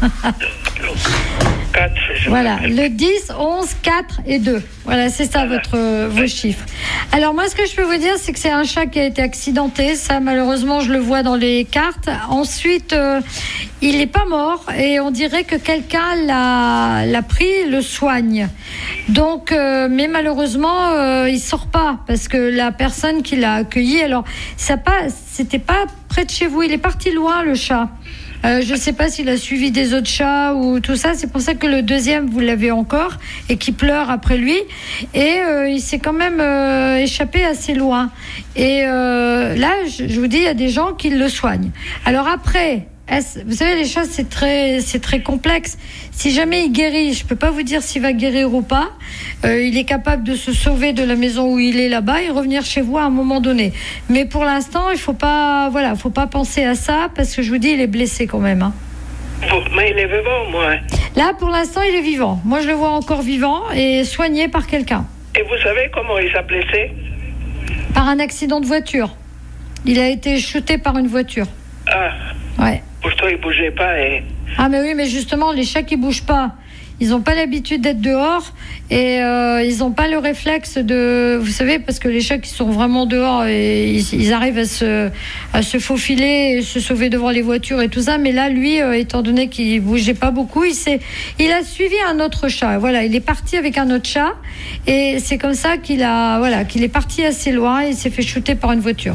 quatre, voilà, le dix, onze, quatre et deux. Voilà, c'est ça votre, euh, vos chiffres. Alors moi, ce que je peux vous dire, c'est que c'est un chat qui a été accidenté. Ça, malheureusement, je le vois dans les cartes. Ensuite, euh, il n'est pas mort et on dirait que quelqu'un l'a, l'a pris, le soigne. Donc, euh, mais malheureusement, euh, il sort pas parce que la personne qui l'a accueilli, alors, ça pas, c'était pas près de chez vous. Il est parti loin, le chat. Euh, je ne sais pas s'il a suivi des autres chats ou tout ça. C'est pour ça que le deuxième, vous l'avez encore et qui pleure après lui. Et euh, il s'est quand même euh, échappé assez loin. Et euh, là, je, je vous dis, il y a des gens qui le soignent. Alors après, vous savez, les chats, c'est très, c'est très complexe. Si jamais il guérit, je ne peux pas vous dire s'il va guérir ou pas. Euh, il est capable de se sauver de la maison où il est là-bas et revenir chez vous à un moment donné. Mais pour l'instant, il ne faut pas, voilà, faut pas penser à ça parce que je vous dis, il est blessé quand même. Hein. Bon, mais il est vivant, moi. Là, pour l'instant, il est vivant. Moi, je le vois encore vivant et soigné par quelqu'un. Et vous savez comment il s'est blessé? Par un accident de voiture. Il a été shooté par une voiture. Ah. Ouais. Pourtant, il ne bougeait pas et... Ah, mais oui, mais justement, les chats qui ne bougent pas, ils n'ont pas l'habitude d'être dehors et euh, ils n'ont pas le réflexe de... Vous savez, parce que les chats qui sont vraiment dehors, et ils, ils arrivent à se, à se faufiler et se sauver devant les voitures et tout ça. Mais là, lui, euh, étant donné qu'il ne bougeait pas beaucoup, il, s'est, il a suivi un autre chat. Voilà, il est parti avec un autre chat et c'est comme ça qu'il, a, voilà, qu'il est parti assez loin et il s'est fait shooter par une voiture.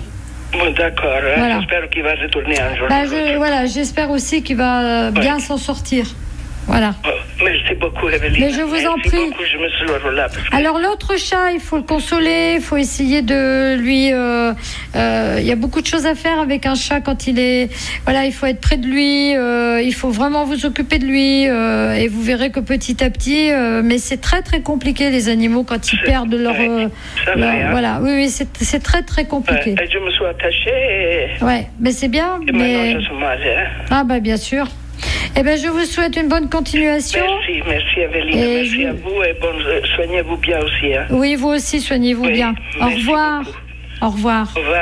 Bon, d'accord. hein. Voilà. J'espère qu'il va retourner un jour. Bah, je, voilà, j'espère aussi qu'il va euh, bien Ouais. s'en sortir. Voilà. Oh, merci beaucoup, Evelyne. Mais je vous en Merci prie. beaucoup, je me suis là. parce que- Alors l'autre chat, il faut le consoler, il faut essayer de lui... euh, euh, Il y a beaucoup de choses à faire avec un chat quand il est... Voilà, il faut être près de lui, euh, il faut vraiment vous occuper de lui, euh, et vous verrez que petit à petit... euh, mais c'est très très compliqué les animaux quand ils perdent leur... euh, ça leur- va, hein. Voilà, oui, oui, c'est c'est très très compliqué. Ouais, et je me suis attaché et, Ouais, mais c'est bien, et mais... maintenant je suis mal. Hein. Ah bah bien sûr. Eh ben je vous souhaite une bonne continuation. Merci, merci Evelyne. Et merci je- à vous et bon, euh, soignez-vous bien aussi. Hein. Oui, vous aussi, soignez-vous Oui, bien. Au merci revoir. Au revoir. Au revoir.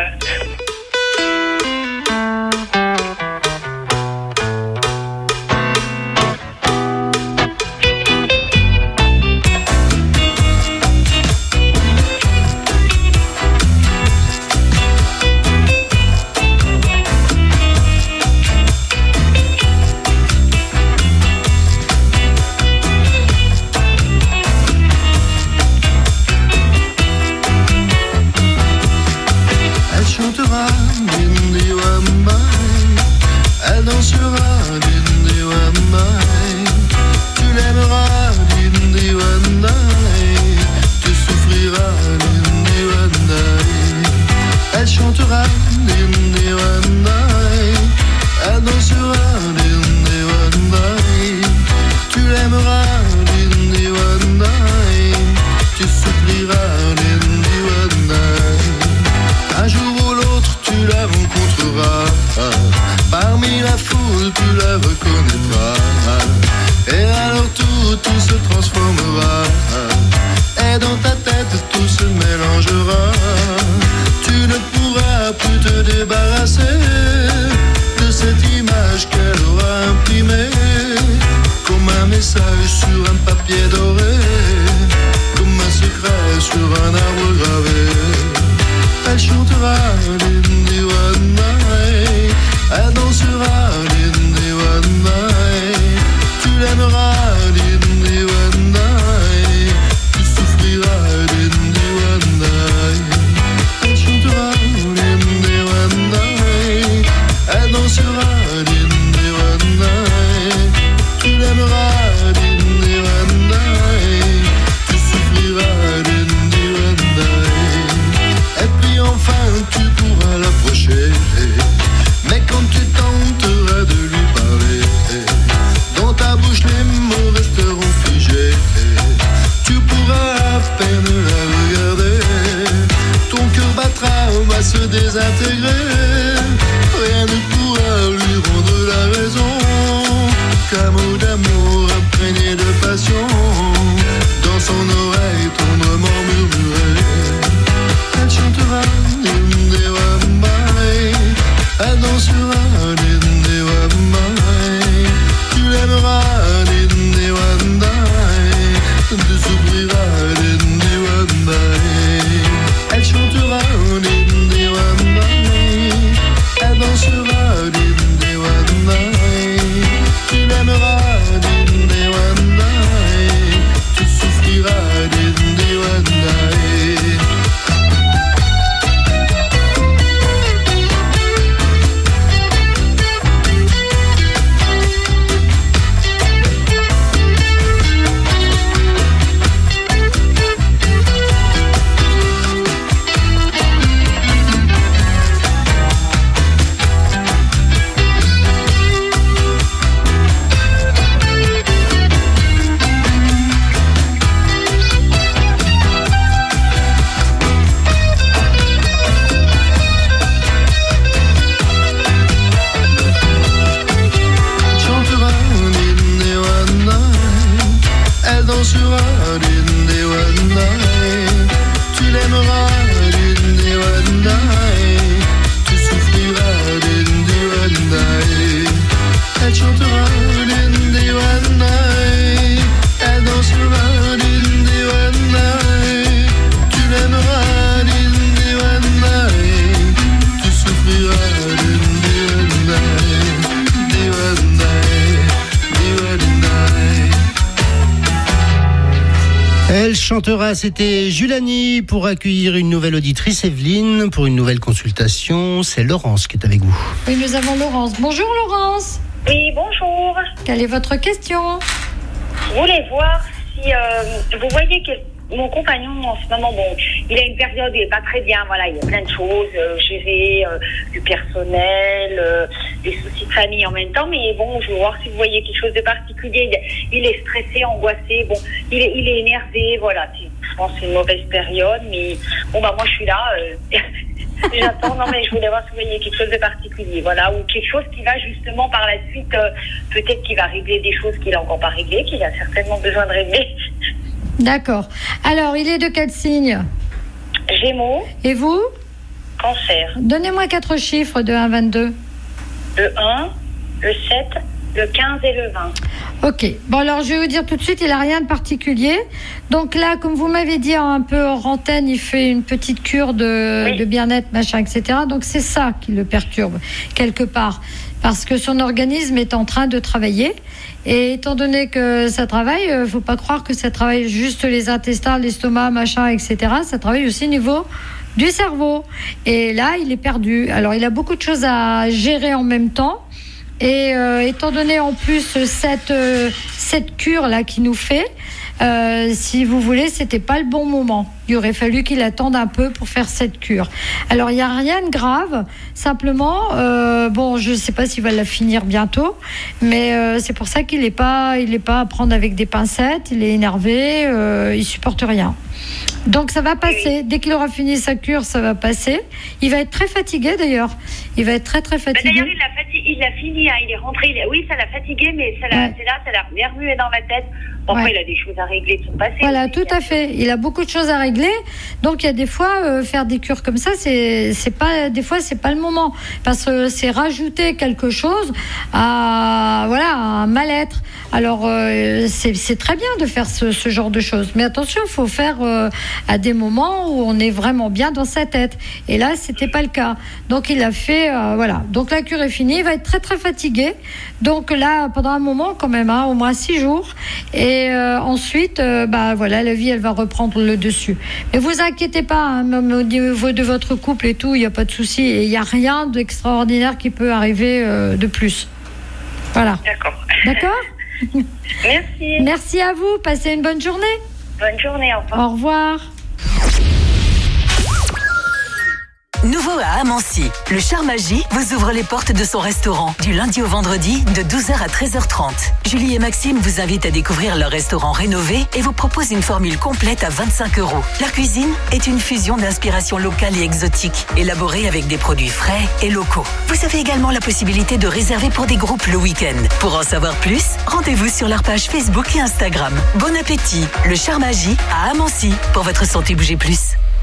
Elle chantera Dindi Wamai, elle dansera Dindi Wamai, tu l'aimeras Dindi Wamai, tu souffriras Dindi Wamai. Elle chantera Dindi Wamai, elle dansera Dindi Wamai, tu l'aimeras Dindi Wamai, tu souffriras Dindi Wamai. Un jour ou l'autre tu la rencontreras, parmi la foule tu la reconnaîtras, et alors tout, tout se transformera, et dans ta tête tout se mélangera. Tu ne pourras plus te débarrasser de cette image qu'elle aura imprimée, comme un message sur un papier doré, comme un secret sur un arbre gravé. Elle chantera Dindi Wamai, elle dansera Dindi Wamai, tu l'aimeras Dindi Wamai, tu souffriras Dindi Wamai. Elle chantera Dindi Wamai, elle dansera Dindi Wamai, tu l'aimeras Dindi Wamai, tu souffriras Dindi Wamai. Et puis enfin tu pourras l'approcher, mais quand tu tenteras de lui parler, dans ta bouche les mots resteront figés, tu pourras à peine la regarder, ton cœur battra, va se désintégrer, rien ne pourra lui rendre la raison, qu'un mot d'amour imprégné de passion, dans son oreille tendrement murmuré. Elle chantera Dindi Wamai, elle dansera Dindi Wamai, tu l'aimeras Dindi Wamai, tu souffriras Dindi Wamai. Elle chantera Dindi Wamai, elle dansera Dindi Wamai, tu l'aimeras Dindi Wamai, tu souffriras Dindi Wamai. Chantera Dindi Wamai, elle dansera Dindi Wamai, tu l'aimeras Dindi Wamai, tu souffriras Dindi Wamai. Elle chantera Dindi Wamai, elle dansera Dindi Wamai, tu l'aimeras Dindi Wamai, tu souffriras Dindi Wamai. Dindi Wamai, Dindi Wamai. Elle chantera, c'était Julani, pour accueillir une nouvelle auditrice, Evelyne, pour une nouvelle consultation. C'est Laurence qui est avec vous. Oui, nous avons Laurence. Bonjour Laurence. Oui, bonjour. Quelle est votre question? Je voulais voir si euh, vous voyez que mon compagnon en ce moment, bon, il a une période, il n'est pas très bien, voilà, il y a plein de choses, euh, gérer euh, du personnel, euh, des soucis de famille en même temps, mais bon, je veux voir si vous voyez quelque chose de particulier. Il, il est stressé, angoissé, bon, il est, il est énervé, voilà, je pense que c'est une mauvaise période, mais bon, bah moi je suis là, euh, j'attends, non mais je voulais voir si vous voyez quelque chose de particulier, voilà, ou quelque chose qui va justement par la suite, euh, peut-être qu'il va régler des choses qu'il n'a encore pas réglées, qu'il a certainement besoin de régler. D'accord. Alors, il est de quel signe? Gémeaux. Et vous? Cancer. Donnez-moi quatre chiffres de un à vingt-deux. Le un, le sept, le quinze et le vingt. Ok. Bon, alors, je vais vous dire tout de suite, il n'a rien de particulier. Donc là, comme vous m'avez dit un peu hors antenne, il fait une petite cure de, oui. de bien-être, machin, et cetera. Donc, c'est ça qui le perturbe, quelque part. Parce que son organisme est en train de travailler. Et étant donné que ça travaille, il ne faut pas croire que ça travaille juste les intestins, l'estomac, machin, et cetera. Ça travaille aussi au niveau du cerveau. Et là, il est perdu. Alors, il a beaucoup de choses à gérer en même temps. Et euh, étant donné en plus cette, euh, cette cure-là qu'il nous fait, euh, si vous voulez, c'était pas le bon moment. Il aurait fallu qu'il attende un peu pour faire cette cure. Alors, il n'y a rien de grave. Simplement, euh, bon, je ne sais pas s'il va la finir bientôt, mais euh, c'est pour ça qu'il n'est pas, il n'est pas à prendre avec des pincettes. Il est énervé, euh, il supporte rien. Donc, ça va passer. Dès qu'il aura fini sa cure, ça va passer. Il va être très fatigué, d'ailleurs. Il va être très, très fatigué. D'ailleurs, il l'a fati- il l'a fini. Hein. Il est rentré. Il a... Oui, ça l'a fatigué, mais ça l'a... Ouais. c'est là, ça l'a remué dans la tête. Enfin, ouais. Il a des choses à régler de son passé. Voilà, tout à fait. Il a beaucoup de choses à régler. Donc, il y a des fois, euh, faire des cures comme ça, c'est, c'est pas, des fois, c'est pas le moment. Parce que c'est rajouter quelque chose à, voilà, à un mal-être. Alors, euh, c'est, c'est très bien de faire ce, ce genre de choses. Mais attention, il faut faire euh, à des moments où on est vraiment bien dans sa tête. Et là, c'était pas le cas. Donc, il a fait, euh, voilà. Donc, la cure est finie. Il va être très, très fatigué. Donc, là, pendant un moment, quand même, hein, au moins six jours. Et euh, ensuite, euh, bah, voilà, la vie, elle va reprendre le dessus. Mais vous inquiétez pas, hein, même au niveau de votre couple et tout, il n'y a pas de souci. Et il n'y a rien d'extraordinaire qui peut arriver euh, de plus. Voilà. D'accord. D'accord? Merci. Merci à vous. Passez une bonne journée. Bonne journée. Au revoir. Au revoir. Nouveau à Amancy, le Charmagie vous ouvre les portes de son restaurant du lundi au vendredi de douze heures à treize heures trente. Julie et Maxime vous invitent à découvrir leur restaurant rénové et vous proposent une formule complète à vingt-cinq euros. Leur cuisine est une fusion d'inspiration locale et exotique, élaborée avec des produits frais et locaux. Vous avez également la possibilité de réserver pour des groupes le week-end. Pour en savoir plus, rendez-vous sur leur page Facebook et Instagram. Bon appétit, le Charmagie à Amancy, pour votre santé bouger plus.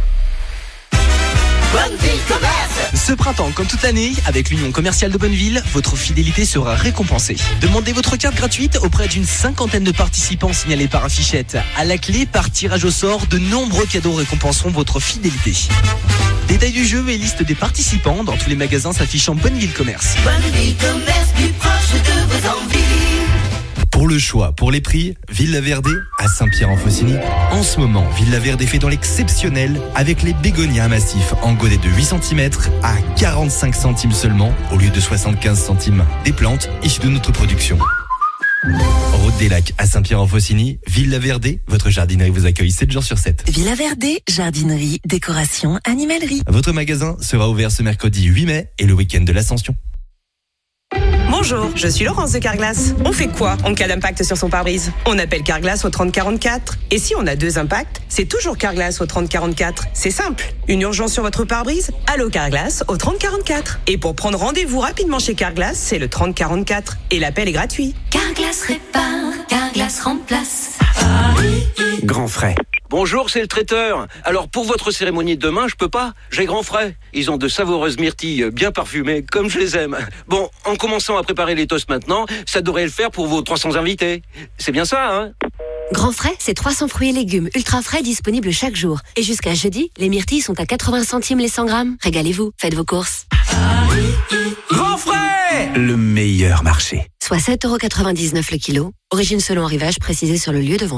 Bonneville Commerce. Ce printemps, comme toute l'année, avec l'Union commerciale de Bonneville, votre fidélité sera récompensée. Demandez votre carte gratuite auprès d'une cinquantaine de participants signalés par affichette. À la clé, par tirage au sort, de nombreux cadeaux récompenseront votre fidélité. Détail du jeu et liste des participants dans tous les magasins s'affichant Bonneville Commerce. Bonneville Commerce, plus proche de vos envies. Pour le choix, pour les prix, Villa Verde à Saint-Pierre-en-Faucigny. En ce moment, Villa Verde fait dans l'exceptionnel avec les bégonias massifs en godet de huit centimètres à quarante-cinq centimes seulement au lieu de soixante-quinze centimes. Des plantes issues de notre production. Route des Lacs à Saint-Pierre-en-Faucigny, Villa Verde, votre jardinerie vous accueille sept jours sur sept. Villa Verde, jardinerie, décoration, animalerie. Votre magasin sera ouvert ce mercredi huit mai et le week-end de l'Ascension. Bonjour, je suis Laurence de Carglass. On fait quoi en cas d'impact sur son pare-brise? On appelle Carglass au trente quarante-quatre. Et si on a deux impacts, c'est toujours Carglass au trente quarante-quatre. C'est simple. Une urgence sur votre pare-brise? Allô Carglass au trente quarante-quatre. Et pour prendre rendez-vous rapidement chez Carglass, c'est le trente quarante-quatre. Et l'appel est gratuit. Carglass répare, Carglass remplace. Grand frais. Bonjour, c'est le traiteur. Alors, pour votre cérémonie de demain, je peux pas. J'ai grand frais. Ils ont de savoureuses myrtilles bien parfumées, comme je les aime. Bon, en commençant à préparer les toasts maintenant, ça devrait le faire pour vos trois cents invités. C'est bien ça, hein? Grand frais, c'est trois cents fruits et légumes ultra frais disponibles chaque jour. Et jusqu'à jeudi, les myrtilles sont à quatre-vingts centimes les cent grammes. Régalez-vous, faites vos courses. Grand frais, le meilleur marché. Soit sept euros quatre-vingt-dix-neuf le kilo. Origine selon arrivage précisé sur le lieu de vente.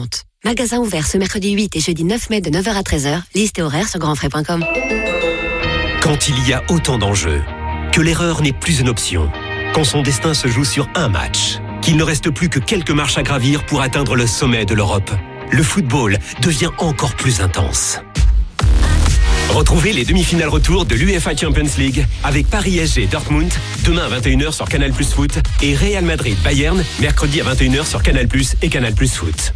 Magasin ouvert ce mercredi huit et jeudi neuf mai de neuf heures à treize heures. Liste et horaire sur grandfrais point com. Quand il y a autant d'enjeux, que l'erreur n'est plus une option, quand son destin se joue sur un match, qu'il ne reste plus que quelques marches à gravir pour atteindre le sommet de l'Europe, le football devient encore plus intense. Retrouvez les demi-finales retour de l'U E F A Champions League avec Paris S G Dortmund demain à vingt et une heures sur Canal Plus Foot et Real Madrid Bayern mercredi à vingt et une heures sur Canal Plus et Canal Plus Foot.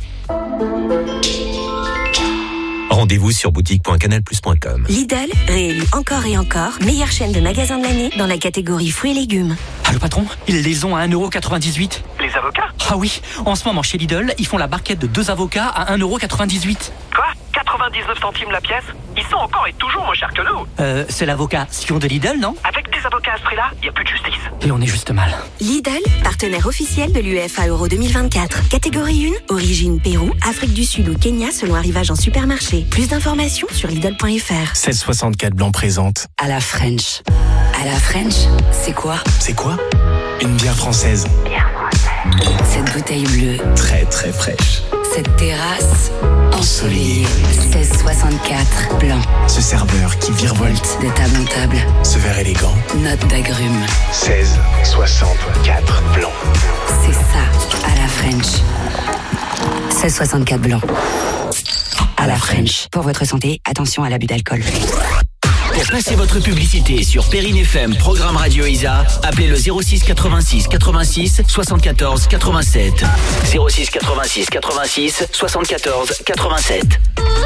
Rendez-vous sur boutique point canal plus point com. Lidl, réélu encore et encore, meilleure chaîne de magasins de l'année dans la catégorie fruits et légumes. Ah, le patron, ils les ont à un euro quatre-vingt-dix-huit. Les avocats? Ah oui, en ce moment chez Lidl, ils font la barquette de deux avocats à un euro quatre-vingt-dix-huit. Quoi? quatre-vingt-dix-neuf centimes la pièce? Ils sont encore et toujours moins chers que nous. Euh, c'est l'avocat Sion de Lidl, non? Avec des avocats à ce prix-là, il n'y a plus de justice. Et on est juste mal. Lidl, partenaire officiel de l'U E F A Euro deux mille vingt-quatre. Catégorie un, origine Pérou, Afrique du Sud ou Kenya selon arrivage en supermarché. Plus d'informations sur Lidl point F R. seize soixante-quatre Blanc présente. À la French. À la French, c'est quoi? C'est quoi? Une bière française. Bière française. Cette bouteille bleue. Très très fraîche. Cette terrasse ensoleillée. seize soixante-quatre Blanc. Ce serveur qui virevolte. De table en table. Ce verre élégant. Note d'agrumes. seize soixante-quatre Blanc. C'est ça, à la French. seize soixante-quatre Blanc. À la French. Pour votre santé, attention à l'abus d'alcool. Pour passer votre publicité sur Perrine F M, programme Radio Isa, appelez le zéro six quatre-vingt-six quatre-vingt-six soixante-quatorze quatre-vingt-sept. zéro six quatre-vingt-six quatre-vingt-six soixante-quatorze quatre-vingt-sept.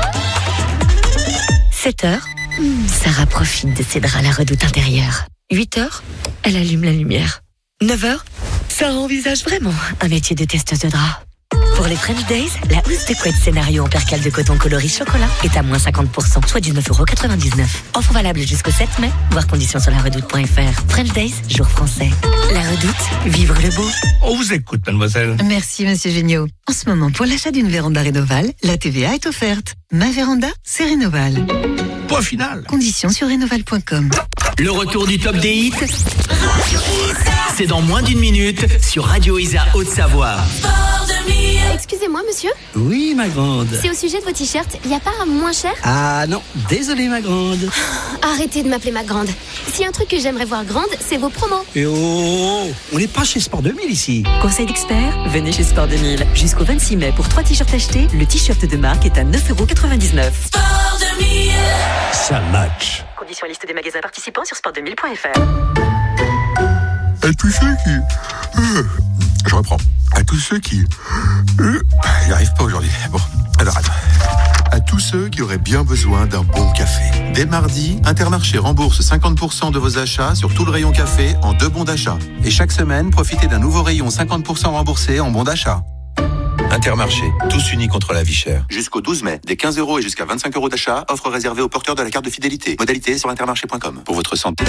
sept heures, Sarah profite de ses draps à la redoute intérieure. huit heures, elle allume la lumière. neuf heures, Sarah envisage vraiment un métier de testeuse de draps. Pour les French Days, la housse de couette scénario en percale de coton coloris chocolat est à moins cinquante pour cent, soit dix-neuf euros quatre-vingt-dix-neuf. Offre valable jusqu'au sept mai, voir conditions sur la redoute point F R. French Days, jour français. La redoute, vivre le beau. On vous écoute, mademoiselle. Merci, monsieur Géniaud. En ce moment, pour l'achat d'une véranda Rénoval, la T V A est offerte. Ma véranda, c'est Rénoval. Point final. Conditions sur rénoval point com. Le retour du top des hits, c'est dans moins d'une minute sur Radio Isa Haute-Savoie. Excusez-moi, monsieur. Oui, ma grande. C'est au sujet de vos t-shirts. Il n'y a pas un moins cher? Ah non, désolé, ma grande. Arrêtez de m'appeler ma grande. S'il y a un truc que j'aimerais voir grande, c'est vos promos. Et oh, on n'est pas chez Sport deux mille ici. Conseil d'expert, venez chez Sport deux mille. Jusqu'au vingt-six mai, pour trois t-shirts achetés, le t-shirt de marque est à neuf euros quatre-vingt-dix-neuf. Sport deux mille. Ça match. Conditions et liste des magasins participants sur sport deux mille point F R. À tous ceux qui... Euh, je reprends. À tous ceux qui... Euh, J'y arrive pas aujourd'hui. Bon, alors attends. À tous ceux qui auraient bien besoin d'un bon café. Dès mardi, Intermarché rembourse cinquante pour cent de vos achats sur tout le rayon café en deux bons d'achat. Et chaque semaine, profitez d'un nouveau rayon cinquante pour cent remboursé en bons d'achat. Intermarché, tous unis contre la vie chère. Jusqu'au douze mai, des quinze euros et jusqu'à vingt-cinq euros d'achat, offre réservée aux porteurs de la carte de fidélité. Modalité sur intermarché point com. Pour votre santé.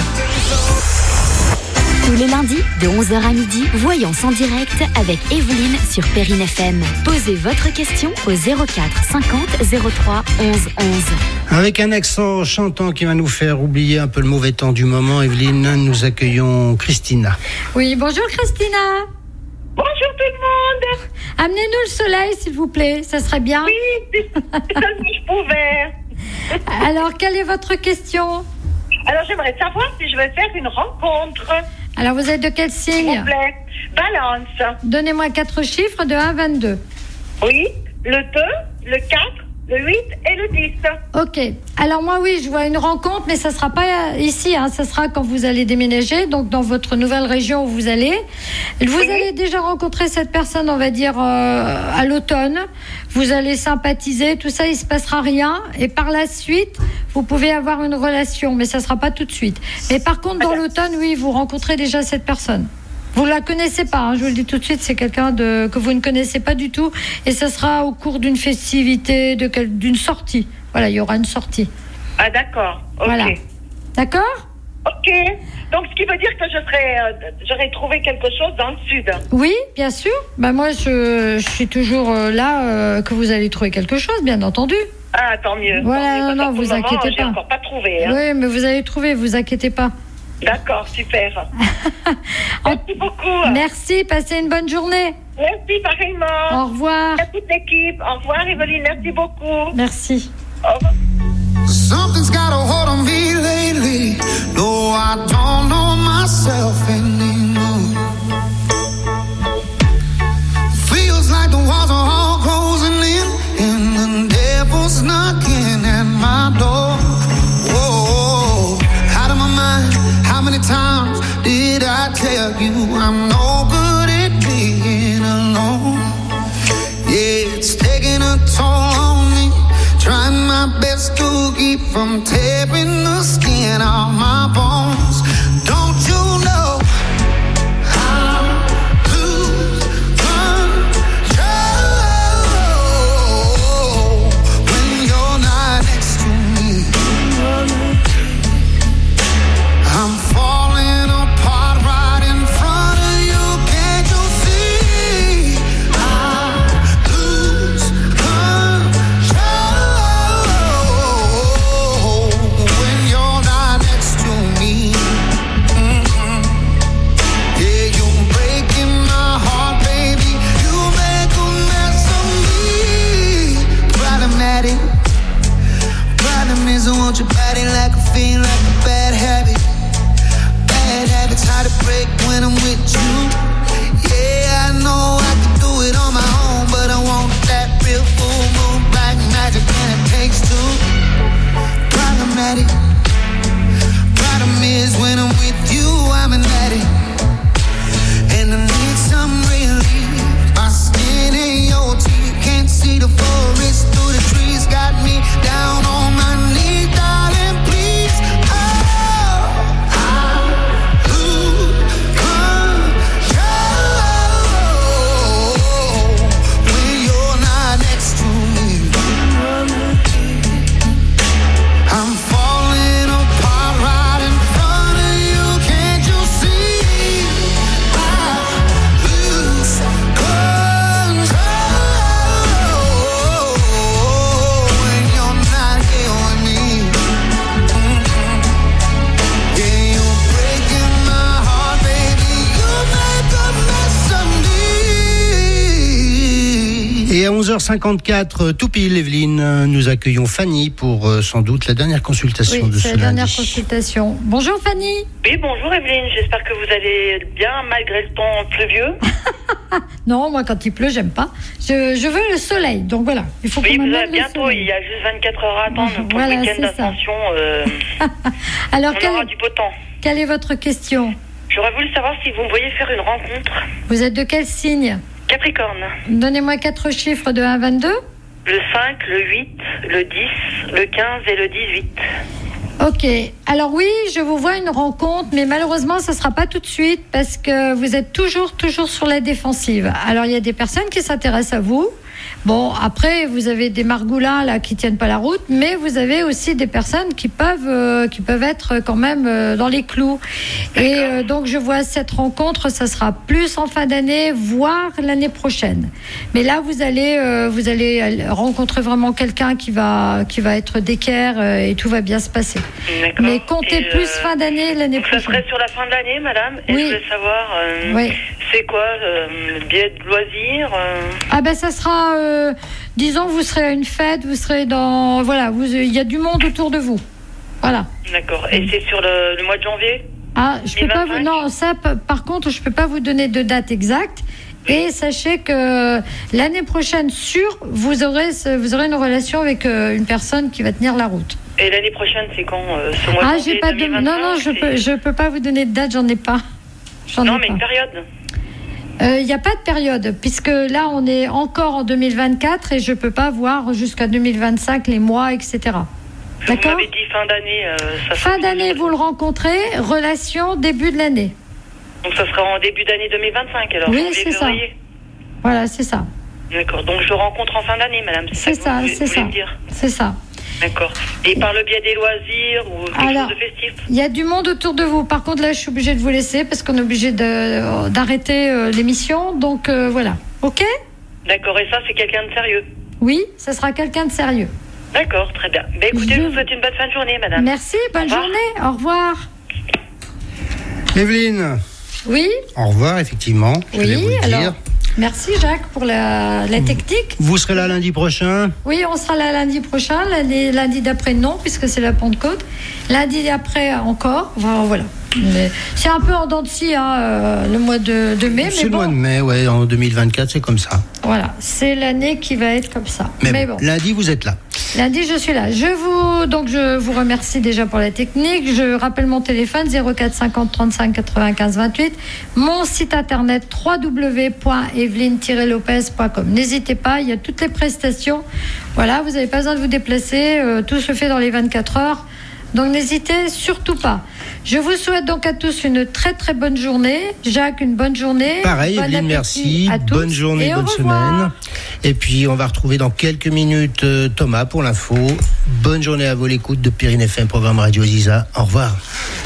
Tous les lundis, de onze heures à midi, Voyance en direct avec Evelyne sur Perrine F M. Posez votre question au zéro quatre cinquante zéro trois onze onze. Avec un accent chantant qui va nous faire oublier un peu le mauvais temps du moment, Evelyne, nous accueillons Christina. Oui, bonjour Christina. Bonjour tout le monde. Amenez-nous le soleil, s'il vous plaît, ça serait bien. Oui, si je pouvais. Alors, quelle est votre question? Alors, j'aimerais savoir si je vais faire une rencontre. Alors, vous êtes de quel signe? S'il vous plaît. Balance. Donnez-moi quatre chiffres de un à vingt-deux. Oui, le deux, le quatre, le huit et le dix. Ok. Alors moi, oui, je vois une rencontre, mais ça ne sera pas ici. Hein, ça sera quand vous allez déménager, donc dans votre nouvelle région où vous allez. Vous oui. allez déjà rencontrer cette personne, on va dire, euh, à l'automne. Vous allez sympathiser, tout ça, il ne se passera rien. Et par la suite, vous pouvez avoir une relation, mais ça ne sera pas tout de suite. Mais par contre, dans l'automne, oui, vous rencontrez déjà cette personne. Vous ne la connaissez pas, hein, je vous le dis tout de suite, c'est quelqu'un de, que vous ne connaissez pas du tout. Et ça sera au cours d'une festivité, de, d'une sortie. Voilà, il y aura une sortie. Ah, d'accord. Ok. Voilà. D'accord ? Ok. Donc, ce qui veut dire que je serai, euh, j'aurai trouvé quelque chose dans le sud. Oui, bien sûr. Ben, moi, je, je suis toujours euh, là, euh, que vous allez trouver quelque chose, bien entendu. Ah, tant mieux. Voilà, tant mieux, non, non, vous inquiétez moment, pas. J'ai encore pas trouvé. Hein. Oui, mais vous allez trouver, vous inquiétez pas. D'accord, super. Merci beaucoup. Merci, passez une bonne journée. Merci, pareillement. Au revoir. À toute l'équipe. Au revoir, Evelyne. Merci beaucoup. Merci. Au revoir. Something's got a hold on me lately. No, I don't know myself anymore. Feels like the walls are all closing in, and the devil's knocking at my door. Whoa, out of my mind. How many times did I tell you I'm no good at being alone? Yeah, it's taking a toll on me. Trying my best to keep from tearing the skin off my bones. Don't you know I lose control when you're not next to me? I'm falling apart right in front of you. Can't you see? I lose control when you're not next to me. Mm-hmm. Yeah, you're breaking my heart, baby. You make a mess of me. Problematic. Problem is, I want your body like a fiend, like a bad habit. Bad habits hard to break when I'm with you. Yeah, I know I can do it on my own, but I want that real full moon black magic, and it takes two. Problematic. Problem is when I'm with you, I'm an addict, and I need some relief. My skin ain't your teeth, can't see the forest through the trees. Got me down on my knees, darling, please. Oh, I lose control when you're not next to me. I'm falling apart right in front of you. Can't you see? I lose control when you're not here with me. Mm-mm. Yeah, you're breaking my heart, baby. You make a mess of me. Et à onze heures cinquante-quatre, tout pile, Evelyne, nous accueillons Fanny pour euh, sans doute la dernière consultation Oui, de c'est ce la dernière lundi. consultation. Bonjour Fanny. Oui, bonjour, Evelyne. J'espère que vous allez bien, malgré le temps pluvieux. Non, moi quand il pleut, j'aime pas. Je, je veux le soleil, donc voilà. Il faut Oui, qu'on vous m'amène avez le bientôt, soleil. il y a juste vingt-quatre heures à attendre pour Voilà, le week-end c'est ça. d'ascension. Euh, Alors, on quelle, aura du beau temps. quelle est votre question? J'aurais voulu savoir si vous me voyez faire une rencontre. Vous êtes de quel signe? Capricorne. Donnez-moi quatre chiffres de un à vingt-deux. Le cinq, le huit, le dix, le quinze et le dix-huit. Ok, alors oui, je vous vois une rencontre, mais malheureusement, ça ne sera pas tout de suite parce que vous êtes toujours, toujours sur la défensive. Alors, il y a des personnes qui s'intéressent à vous. Bon, après, vous avez des margoulins là qui tiennent pas la route, mais vous avez aussi des personnes qui peuvent, euh, qui peuvent être quand même euh, dans les clous. Et euh, donc, je vois cette rencontre, ça sera plus en fin d'année, voire l'année prochaine. Mais là, vous allez, euh, vous allez rencontrer vraiment quelqu'un qui va, qui va être d'équerre euh, et tout va bien se passer. D'accord. Mais comptez Et, plus euh, fin d'année l'année donc prochaine. ça serait sur la fin de l'année, madame. Et Oui. je voulais savoir, euh, Oui. c'est quoi euh, le billet de loisirs euh, Ah ben ça sera, euh, disons, vous serez à une fête, vous serez dans, voilà, vous, il y a du monde autour de vous, voilà. D'accord. Et c'est sur le, le mois de janvier? Ah, je peux pas vous, non, ça, p- par contre, je peux pas vous donner de date exacte. Et sachez que l'année prochaine, sûr, vous aurez, ce- vous aurez une relation avec euh, une personne qui va tenir la route. Et l'année prochaine, c'est quand euh, ce mois de Ah, janvier j'ai pas de, deux mille non, vingt-cinq, non, je c'est- peux, je peux pas vous donner de date, j'en ai pas. J'en Non, ai mais pas. une période. Il n'y a pas de période, puisque là, on est encore en deux mille vingt-quatre et je ne peux pas voir jusqu'à deux mille vingt-cinq les mois, et cetera. Vous m'avez dit fin d'année. euh, ça Fin sera- d'année, vous le rencontrez, relation début de l'année. Donc ça sera en début d'année deux mille vingt-cinq, alors Oui, janvier, c'est ça. février. Voilà, c'est ça. D'accord. Donc je le rencontre en fin d'année, madame. C'est que ça, vous c'est voulez ça. me dire. C'est ça. D'accord. Et par le biais des loisirs ou quelque Alors, chose de festif? il y a du monde autour de vous. Par contre, là, je suis obligée de vous laisser parce qu'on est obligé de- d'arrêter euh, l'émission. Donc, euh, voilà. OK? D'accord. Et ça, c'est quelqu'un de sérieux? Oui, ça sera quelqu'un de sérieux. D'accord, très bien. Ben, écoutez, je vous souhaite une bonne fin de journée, madame. Merci, bonne Au revoir. journée. Au revoir. Evelyne, Oui? au revoir, effectivement. Je Oui, voulais vous le alors, dire. Merci Jacques pour la, la technique. Vous serez là lundi prochain? Oui, on sera là lundi prochain. Lundi, lundi d'après, non, puisque c'est la Pentecôte. Lundi d'après, encore. Enfin, voilà. Mais c'est un peu en dents de scie, hein, euh, le mois de, de mai. C'est mais le bon, mois de mai, ouais, en deux mille vingt-quatre, c'est comme ça. Voilà, c'est l'année qui va être comme ça. Mais, Mais bon, bon. lundi, vous êtes là. Lundi, je suis là. Je vous, donc, je vous remercie déjà pour la technique. Je rappelle mon téléphone zéro quatre cinquante trente-cinq quatre-vingt-quinze vingt-huit. Mon site internet w w w point evelyne tiret lopez point com. N'hésitez pas, il y a toutes les prestations. Voilà, vous n'avez pas besoin de vous déplacer. Euh, tout se fait dans les vingt-quatre heures. Donc n'hésitez surtout pas. Je vous souhaite donc à tous une très très bonne journée. Jacques, une bonne journée. Pareil, Bon Evelyne, appétit merci. à tous. Bonne journée, Et au bonne revoir. semaine. Et puis, on va retrouver dans quelques minutes euh, Thomas pour l'info. Bonne journée à vous, l'écoute de Perrine F M, programme Radio Ziza. Au revoir.